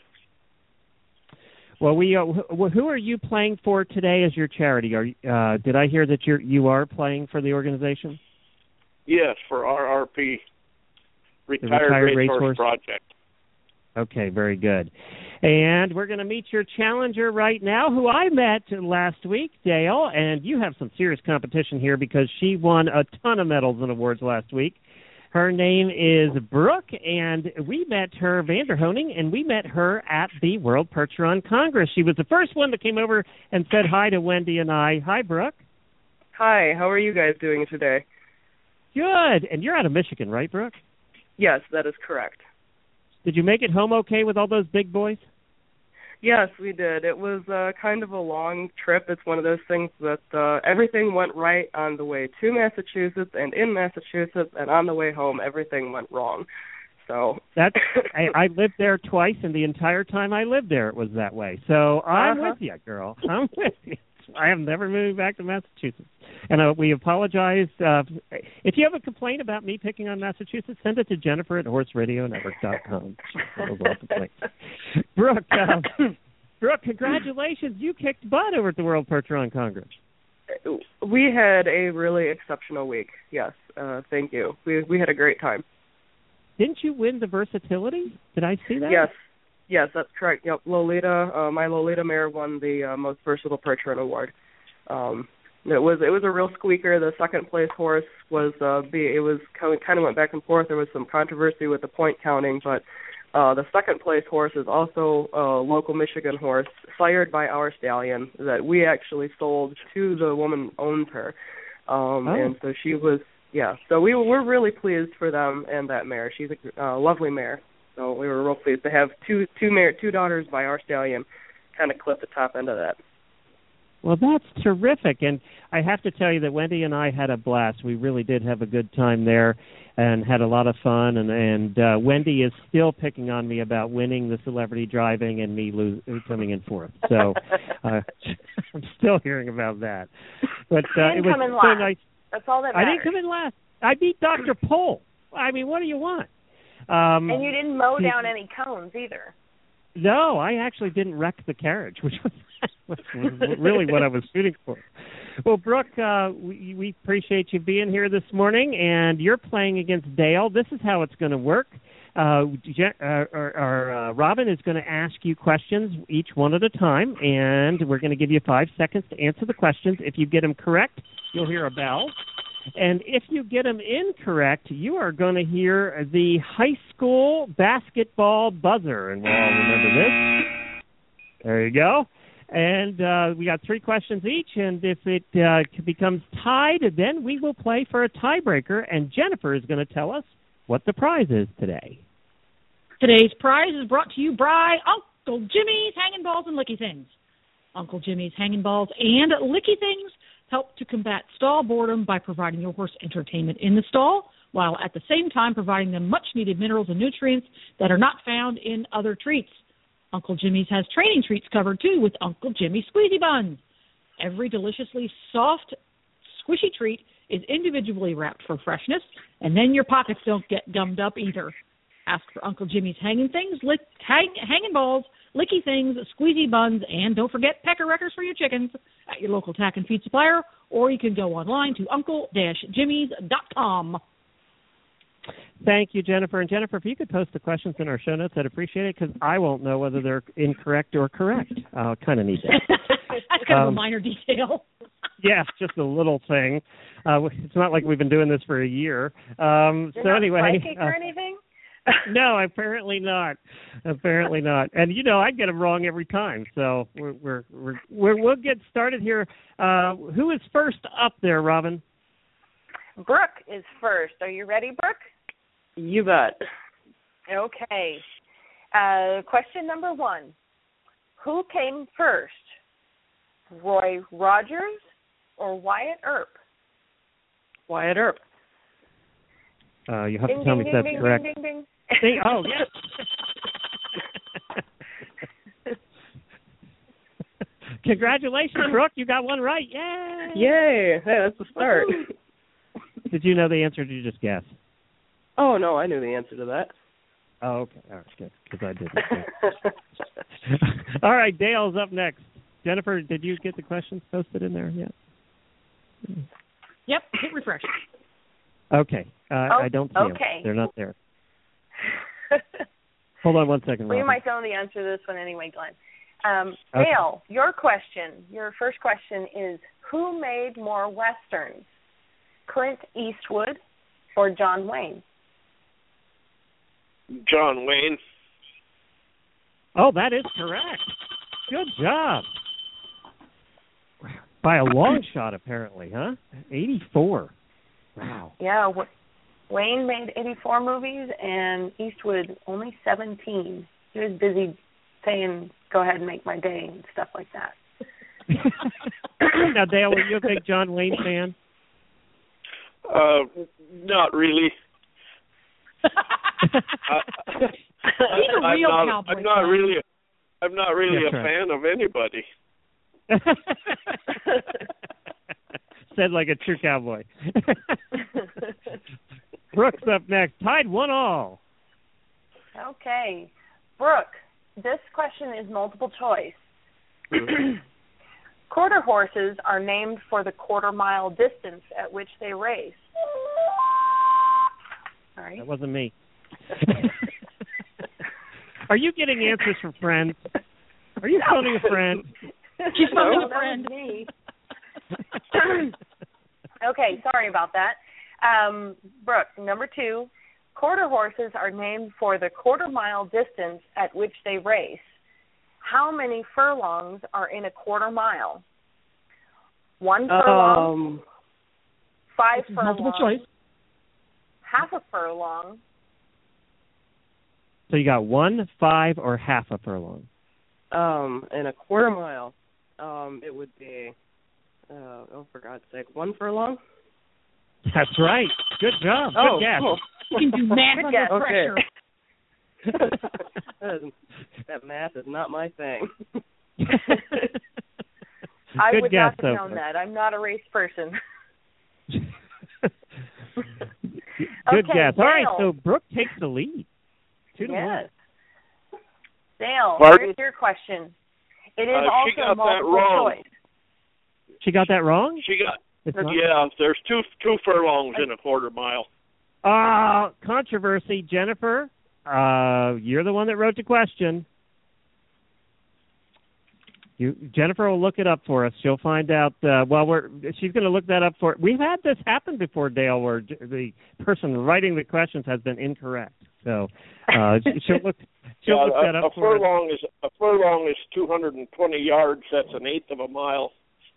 Well, we uh, who are you playing for today as your charity? Are uh, did I hear that you you are playing for the organization? Yes, for R R P, Retired, Retired Racehorse, Racehorse Project. Okay, very good. And we're going to meet your challenger right now, who I met last week, Dale. And you have some serious competition here because she won a ton of medals and awards last week. Her name is Brooke, and we met her, Vanderhoning, and we met her at the World Percheron Congress. She was the first one that came over and said hi to Wendy and I. Hi, Brooke. Hi, how are you guys doing today? Good. And you're out of Michigan, right, Brooke? Yes, that is correct. Did you make it home okay with all those big boys? Yes, we did. It was uh, kind of a long trip. It's one of those things that uh, everything went right on the way to Massachusetts and in Massachusetts, and on the way home, everything went wrong. So that's I, I lived there twice, and the entire time I lived there, it was that way. So I'm uh-huh. with you, girl. I'm with you. I have never moved back to Massachusetts, and uh, we apologize. Uh, if you have a complaint about me picking on Massachusetts, send it to Jennifer at horse radio network dot com. Brooke, uh, Brooke, congratulations! You kicked butt over at the World Percheron Congress. We had a really exceptional week. Yes, uh, thank you. We we had a great time. Didn't you win the versatility? Did I see that? Yes. Yes, that's correct. Yep, Lolita, uh, my Lolita mare won the uh, most versatile Percheron award. Um, it was it was a real squeaker. The second place horse was uh, be it was kind of went back and forth. There was some controversy with the point counting, but uh, the second place horse is also a local Michigan horse, sired by our stallion that we actually sold to the woman who owns her, um, oh. and so she was yeah. So we we're really pleased for them and that mare. She's a uh, lovely mare. So we were real pleased to have two two mare, two daughters by our stallion kind of clip the top end of that. Well, that's terrific. And I have to tell you that Wendy and I had a blast. We really did have a good time there and had a lot of fun. And, and uh, Wendy is still picking on me about winning the celebrity driving and me lose, coming in fourth. So uh, I'm still hearing about that. But uh, you it didn't was come in so last. nice. That's all that I matters. didn't come in last. I beat Doctor Pohl. I mean, what do you want? Um, and you didn't mow down any cones either. No, I actually didn't wreck the carriage, which was, was really what I was shooting for. Well, Brooke, uh, we, we appreciate you being here this morning, and you're playing against Dale. This is how it's going to work. Uh, uh, our, our, uh, Robin is going to ask you questions each one at a time, and we're going to give you five seconds to answer the questions. If you get them correct, you'll hear a bell. And if you get them incorrect, you are going to hear the high school basketball buzzer. And we'll all remember this. There you go. And uh, we got three questions each. And if it uh, becomes tied, then we will play for a tiebreaker. And Jennifer is going to tell us what the prize is today. Today's prize is brought to you by Uncle Jimmy's Hanging Balls and Licky Things. Uncle Jimmy's Hanging Balls and Licky Things help to combat stall boredom by providing your horse entertainment in the stall, while at the same time providing them much-needed minerals and nutrients that are not found in other treats. Uncle Jimmy's has training treats covered, too, with Uncle Jimmy's Squeezy Buns. Every deliciously soft, squishy treat is individually wrapped for freshness, and then your pockets don't get gummed up either. Ask for Uncle Jimmy's Hanging Things, lick, hang, Hanging Balls, Licky Things, Squeezy Buns, and don't forget Pecker Wreckers for your chickens at your local tack and feed supplier, or you can go online to uncle dash jimmys dot com. Thank you, Jennifer. And Jennifer, if you could post the questions in our show notes, I'd appreciate it, because I won't know whether they're incorrect or correct. I uh, kind of need that. That's kind um, of a minor detail. Yeah, just a little thing. Uh, it's not like we've been doing this for a year. Um, You're so not anyway, psychic uh, or anything? no, apparently not. Apparently not. And you know, I get them wrong every time. So we're we're, we're, we're we'll get started here. Uh, who is first up there, Robin? Brooke is first. Are you ready, Brooke? You bet. Okay. Uh, question number one: who came first, Roy Rogers or Wyatt Earp? Wyatt Earp. Uh, you have ding, to tell ding, me ding, if that's ding, correct. Ding, ding, ding. Ding. Oh, yes. Congratulations, Brooke. You got one right. Yay! Yay! Hey, that's the start. Did you know the answer, or did you just guess? Oh, no, I knew the answer to that. Oh, okay. All right, good, because I didn't. All right, Dale's up next. Jennifer, did you get the questions posted in there yet? Yep, hit refresh. Okay. Uh, oh, I don't see okay. them. They're not there. Hold on one second, Well, you Robin. might know the answer to this one anyway, Glenn. Um, Okay. Dale, your question, your first question is, who made more Westerns, Clint Eastwood or John Wayne? John Wayne. Oh, that is correct. Good job. By a long shot, apparently, huh? eighty-four. Wow. Yeah, w- Wayne made eighty-four movies and Eastwood only seventeen. He was busy saying, go ahead and make my day and stuff like that. Now, Dale, were you a big John Wayne fan? Uh, not really. uh, He's a I'm real not, cowboy. I'm not really. I'm not really That's a right. fan of anybody. Said like a true cowboy. Brooke's up next. Tied one all. Okay. Brooke, this question is multiple choice. Quarter horses are named for the quarter mile distance at which they race. All right. That wasn't me. Are you getting answers from friends? Are you phoning a friend? She's phoning No, a friend. that was me. Okay, sorry about that. Um, Brooke, number two, quarter horses are named for the quarter mile distance at which they race. How many furlongs are in a quarter mile? One furlong, Um, five This is furlongs, multiple choice. half a furlong, So you got one, five, or half a furlong. um, in a quarter mile. Um, it would be, uh, oh, for God's sake, one furlong? That's right. Good job. Good Oh, guess. cool. You can do math under Okay. pressure. that, is, that math is not my thing. I Good would guess, not have known Sophie. that. I'm not a race person. Good Okay, guess. All right, Dale. so Brooke takes the lead. Two to one. Yes. Dale, Pardon? here's your question. It is Uh, she also got that multiple wrong. choice. She got that wrong? She got It's not- yeah. There's two two furlongs in a quarter mile. Uh, controversy. Jennifer, uh, you're the one that wrote the question. You, Jennifer will look it up for us. She'll find out. Uh, well, we're she's going to look that up for. We've had this happen before, Dale, where j- the person writing the questions has been incorrect. So uh, she'll look. She'll Yeah, look a, that up a for us. furlong is a furlong is two hundred twenty yards. That's an eighth of a mile.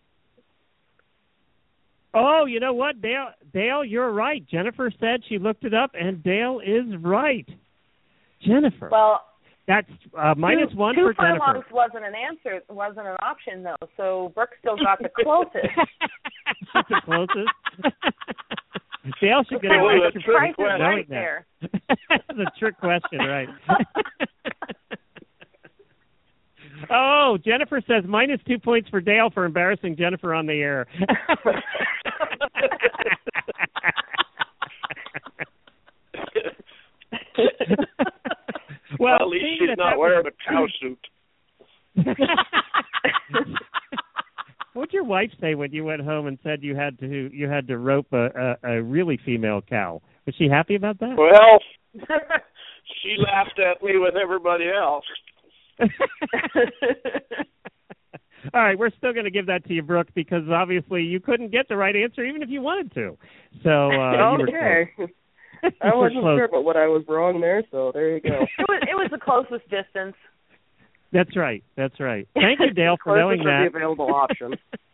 Oh, you know what, Dale? Dale, you're right. Jennifer said she looked it up, and Dale is right. Jennifer. Well, that's uh, minus two, one two for Jennifer. furlongs wasn't an answer, wasn't an option though. So Brooke still got the closest. She's the closest. Dale should get That a was extra the price point is for knowing right that. there. That's a trick question, right? Oh, Jennifer says minus two points for Dale for embarrassing Jennifer on the air. Well, Well, at least seeing she's that not that wearing was- a cow suit. What'd your wife say when you went home and said you had to you had to rope a, a, a really female cow? Was she happy about that? Well, she laughed at me with everybody else. All right, we're still going to give that to you, Brooke, because obviously you couldn't get the right answer even if you wanted to. So uh, you were okay. close. I You were wasn't close. sure about what I was wrong there, so there you go. It was it was the closest distance. That's right. That's right. Thank you, Dale, for knowing Closest that. of the available options.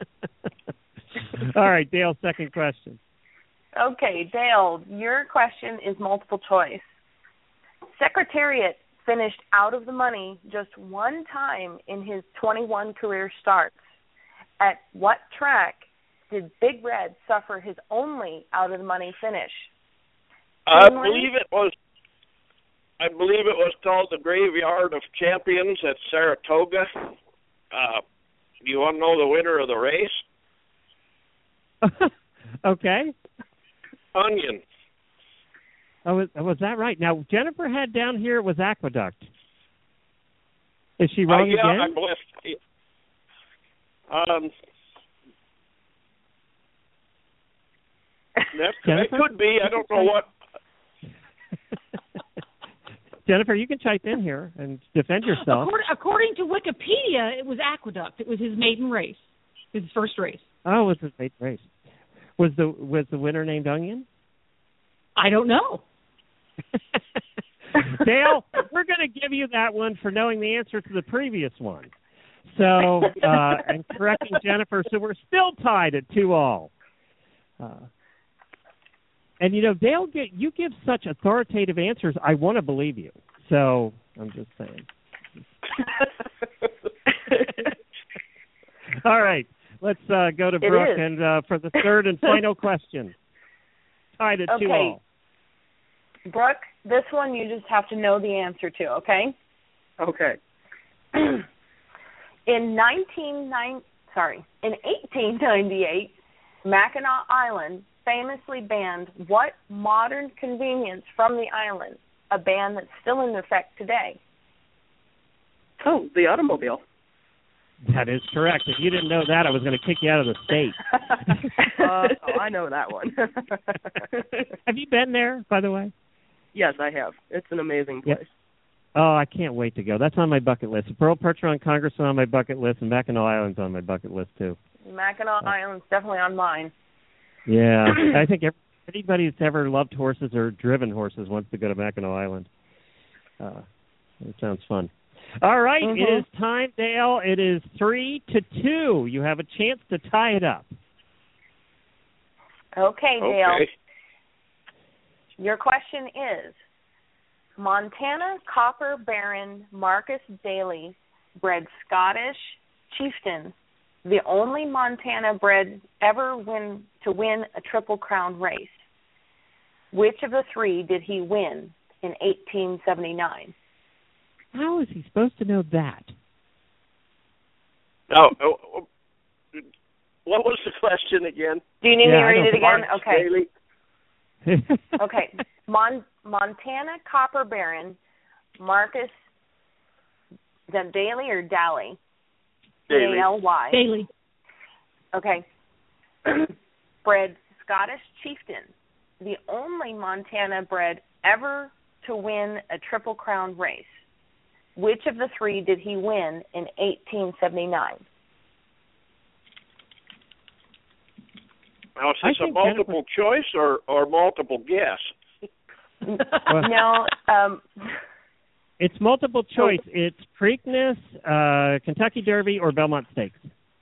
All right, Dale, second question. Okay, Dale, your question is multiple choice. Secretariat finished out of the money just one time in his twenty-one career starts. At what track did Big Red suffer his only out of the money finish? I Greenland? believe it was. I believe it was called the Graveyard of Champions at Saratoga. Uh, do you want to know the winner of the race? Okay. Onion. Oh, was, was that right? Now, Jennifer had down here it was Aqueduct. Is she wrong uh, yeah, again? I believe. Um, that, that Jennifer? could be. I don't know what. Jennifer, you can chime in here and defend yourself. According, according to Wikipedia, it was Aqueduct. It was his maiden race, his first race. Oh, it was his eighth race. Was the was the winner named Onion? I don't know. Dale, we're going to give you that one for knowing the answer to the previous one. So, uh, and correcting Jennifer, so we're still tied at two all. Uh, and you know, Dale, get, you give such authoritative answers. I want to believe you. So I'm just saying. All right, let's uh, go to It Brooke is. and uh, for the third and final question. Tied at two Okay. all. Brooke, this one you just have to know the answer to, okay? Okay. In nineteen nine, sorry, in eighteen ninety-eight, Mackinac Island famously banned what modern convenience from the island? A ban that's still in effect today. Oh, the automobile. That is correct. If you didn't know that, I was going to kick you out of the state. uh, oh, I know that one. Have you been there, by the way? Yes, I have. It's an amazing place. Yep. Oh, I can't wait to go. That's on my bucket list. Pearl Percheron Congress is on my bucket list, and Mackinac Island's on my bucket list, too. Mackinac Island's definitely on mine. Yeah. I think every, anybody that's ever loved horses or driven horses wants to go to Mackinac Island. Uh, it sounds fun. All right, Mm-hmm. It is time, Dale. It is three to two. You have a chance to tie it up. Okay, Dale. Okay. Your question is, Montana copper baron Marcus Daly bred Scottish chieftain the only Montana bred ever win to win a Triple Crown race. Which of the three did he win in eighteen seventy-nine? How is he supposed to know that? No. Oh, what was the question again? Do you need yeah, me to read it again? Marcus Okay. Okay. Mon- Montana Copper Baron Marcus, is that Daly or Daly? Daly. D A L Y. Daly. Okay. Bred Scottish Chieftain, the only Montana bred ever to win a Triple Crown race. Which of the three did he win in eighteen seventy-nine? Now, is this a multiple Jennifer... choice or, or multiple guess? No. Um, it's multiple choice. It's Preakness, uh, Kentucky Derby, or Belmont Stakes.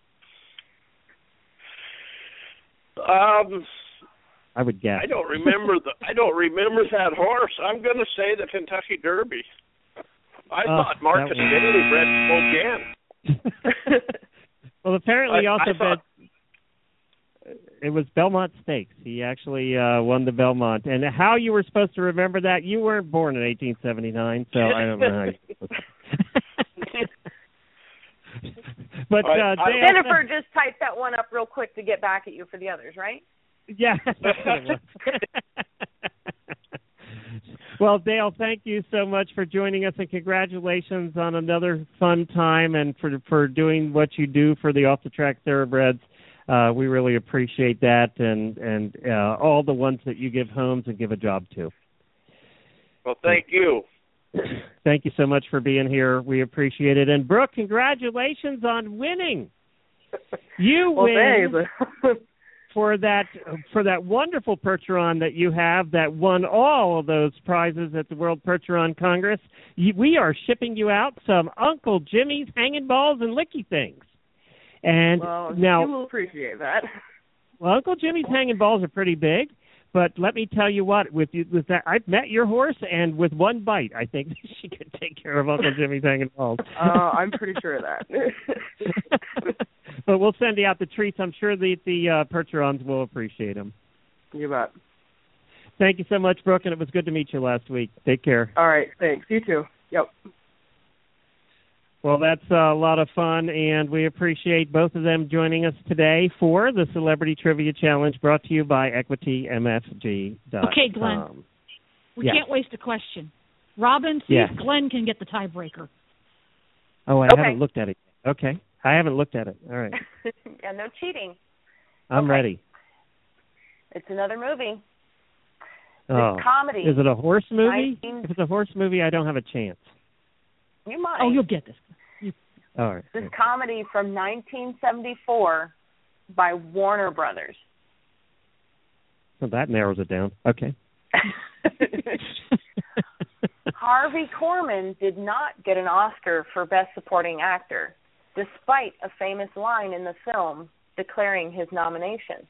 Um, I would guess. I don't remember the. I don't remember that horse. I'm going to say the Kentucky Derby. I oh, thought Marcus Daly bred Spokane. Well, apparently he I, also I thought, bred. It was Belmont Stakes. He actually uh, won the Belmont. And how you were supposed to remember that? You weren't born in eighteen seventy-nine, so I don't know how you. But uh, I, I, Jennifer just typed that one up real quick to get back at you for the others, right? Yeah. Well, Dale, thank you so much for joining us, and congratulations on another fun time and for for doing what you do for the off-the-track thoroughbreds. Uh, we really appreciate that, and and uh, all the ones that you give homes and give a job to. Well, thank you. Thank you so much for being here. We appreciate it. And Brooke, congratulations on winning. You well, win for that for that wonderful Percheron that you have that won all of those prizes at the World Percheron Congress. You, we are shipping you out some Uncle Jimmy's hanging balls and licky things. And well, now you will appreciate that. Well, Uncle Jimmy's hanging balls are pretty big. But let me tell you what, with you, with that, I've met your horse, and with one bite, I think she could take care of Uncle Jimmy's hanging balls. Uh, I'm pretty sure of that. But we'll send you out the treats. I'm sure the the uh, Percherons will appreciate them. You bet. Thank you so much, Brooke, and it was good to meet you last week. Take care. All right, thanks. You too. Yep. Well, that's a lot of fun, and we appreciate both of them joining us today for the Celebrity Trivia Challenge brought to you by Equity M F G dot com. Okay, Glenn. We yeah. can't waste a question. Robin, see yeah. if Glenn can get the tiebreaker. Oh, I okay. haven't looked at it. Okay. I haven't looked at it. All right. Yeah, no cheating. I'm okay. ready. It's another movie. Oh. It's comedy. Is it a horse movie? nineteen... If it's a horse movie, I don't have a chance. You might. Oh, you'll get this. You... All right. This is comedy from nineteen seventy-four by Warner Brothers. Well, that narrows it down. Okay. Harvey Korman did not get an Oscar for Best Supporting Actor, despite a famous line in the film declaring his nomination.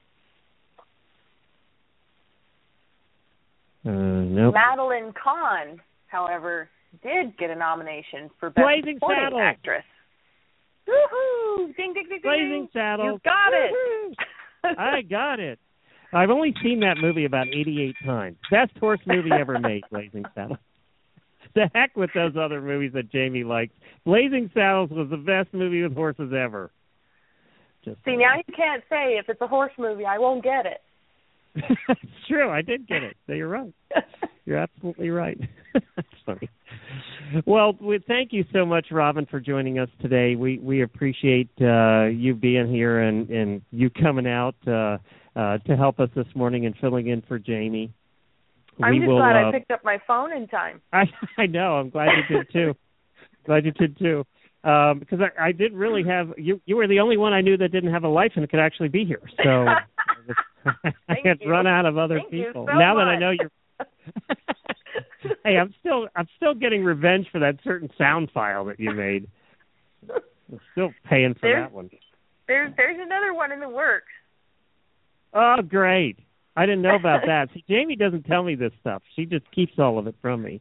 Uh, nope. Madeline Kahn, however, did get a nomination for Best Blazing Supporting Saddles. Actress. Woohoo! Ding, ding, ding, Blazing ding. Saddles. You got it. I got it. I've only seen that movie about eighty-eight times. Best horse movie ever made, Blazing Saddles. The heck with those other movies that Jamie likes. Blazing Saddles was the best movie with horses ever. Just See, now you can't say if it's a horse movie, I won't get it. It's true. I did get it. So you're right. You're absolutely right. That's funny. Well, we, thank you so much, Robin, for joining us today. We we appreciate uh, you being here and, and you coming out uh, uh, to help us this morning and filling in for Jamie. I'm we just will, glad uh, I picked up my phone in time. I I know. I'm glad you did too. Glad you did too. Um, because I, I didn't really have you. You were the only one I knew that didn't have a life and could actually be here. So I had you. run out of other Thank you people. so now much. that I know you're. Hey, I'm still I'm still getting revenge for that certain sound file that you made. I'm still paying for there's, that one. There's there's another one in the works. Oh, great. I didn't know about that. See, Jamie doesn't tell me this stuff. She just keeps all of it from me.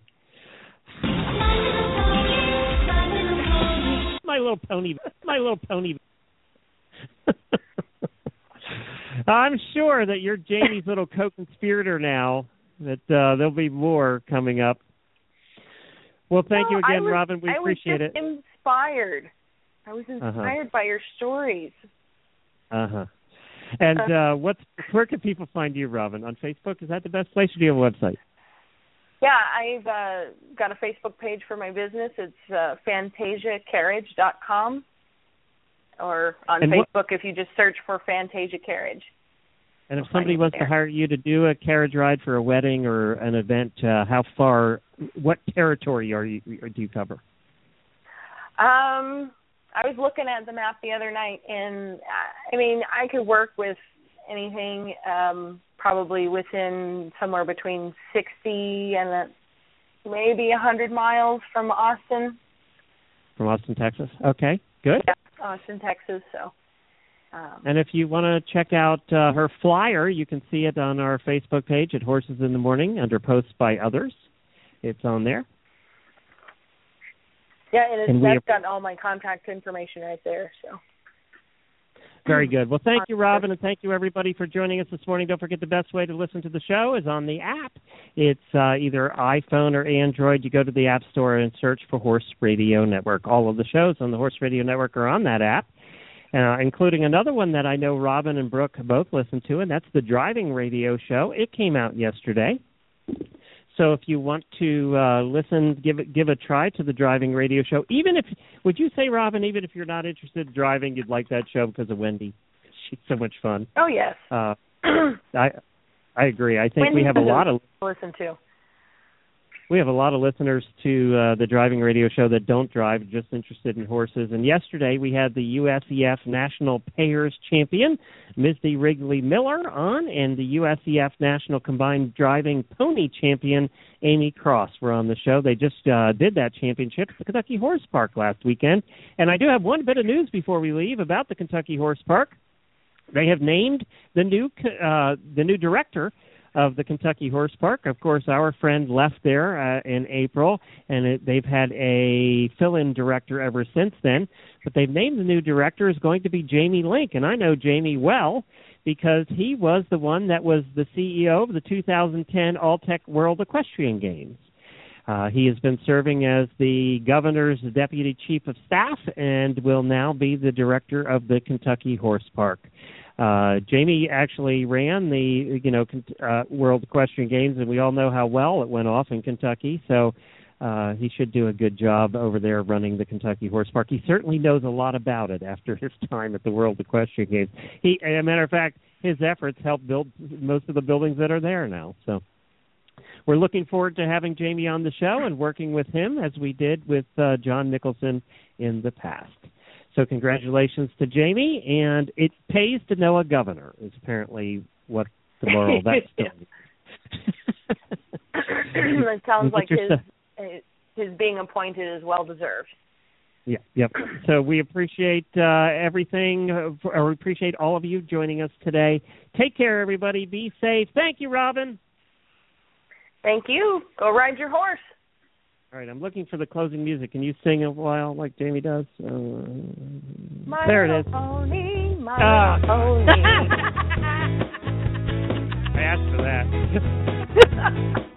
My little pony. My little pony. I'm sure that you're Jamie's little co-conspirator now, that uh, there'll be more coming up. Well, thank no, you again, was, Robin. We I appreciate was just it. inspired. I was inspired uh-huh. by your stories. Uh-huh. And uh, what's where can people find you, Robin? On Facebook? Is that the best place, or do you have a website? Yeah, I've uh, got a Facebook page for my business. It's uh, fantasia carriage dot com. Or on and Facebook, what, if you just search for Fantasia Carriage. And if somebody wants there. to hire you to do a carriage ride for a wedding or an event, uh, how far, what territory are you, do you cover? Um, I was looking at the map the other night, and I mean, I could work with anything um, probably within somewhere between sixty and a, maybe one hundred miles from Austin. From Austin, Texas? Okay, good. Yeah. Austin, Texas. So, um, and if you want to check out uh, her flyer, you can see it on our Facebook page at Horses in the Morning under Posts by Others. It's on there. Yeah, and, it's, and that's got all my contact information right there. So. Very good. Well, thank you, Robin, and thank you, everybody, for joining us this morning. Don't forget the best way to listen to the show is on the app. It's uh, either iPhone or Android. You go to the App Store and search for Horse Radio Network. All of the shows on the Horse Radio Network are on that app, uh, including another one that I know Robin and Brooke both listen to, and that's the Driving Radio Show. It came out yesterday. So if you want to uh, listen, give it, give a try to the Driving Radio Show. Even if, would you say, Robin, even if you're not interested in driving, you'd like that show because of Wendy? She's so much fun. Oh yes. Uh, I I agree. I think Wendy we have a lot of listen to. We have a lot of listeners to uh, the Driving Radio Show that don't drive, just interested in horses. And yesterday we had the U S E F National Payers Champion, Misty Wrigley Miller, on, and the U S E F National Combined Driving Pony Champion, Amy Cross, were on the show. They just uh, did that championship at the Kentucky Horse Park last weekend. And I do have one bit of news before we leave about the Kentucky Horse Park. They have named the new uh, the new director of the Kentucky Horse Park. Of course, our friend left there uh, in April, and it, they've had a fill-in director ever since then. But they've named the new director is going to be Jamie Link, and I know Jamie well because he was the one that was the C E O of the two thousand ten All-Tech World Equestrian Games. Uh, he has been serving as the governor's deputy chief of staff and will now be the director of the Kentucky Horse Park. Uh, Jamie actually ran the, you know, uh, World Equestrian Games, and we all know how well it went off in Kentucky. So uh, he should do a good job over there running the Kentucky Horse Park. He certainly knows a lot about it after his time at the World Equestrian Games. He, as a matter of fact, his efforts helped build most of the buildings that are there now. So we're looking forward to having Jamie on the show and working with him as we did with uh, John Nicholson in the past. So congratulations to Jamie, and it pays to know a governor is apparently what the moral of that story is. It sounds like his, his being appointed is well-deserved. Yeah, yep. So we appreciate uh, everything, uh, for, or we appreciate all of you joining us today. Take care, everybody. Be safe. Thank you, Robin. Thank you. Go ride your horse. All right, I'm looking for the closing music. Can you sing a while like Jamie does? Uh, my there it is. Pony, my ah. pony. I asked for that.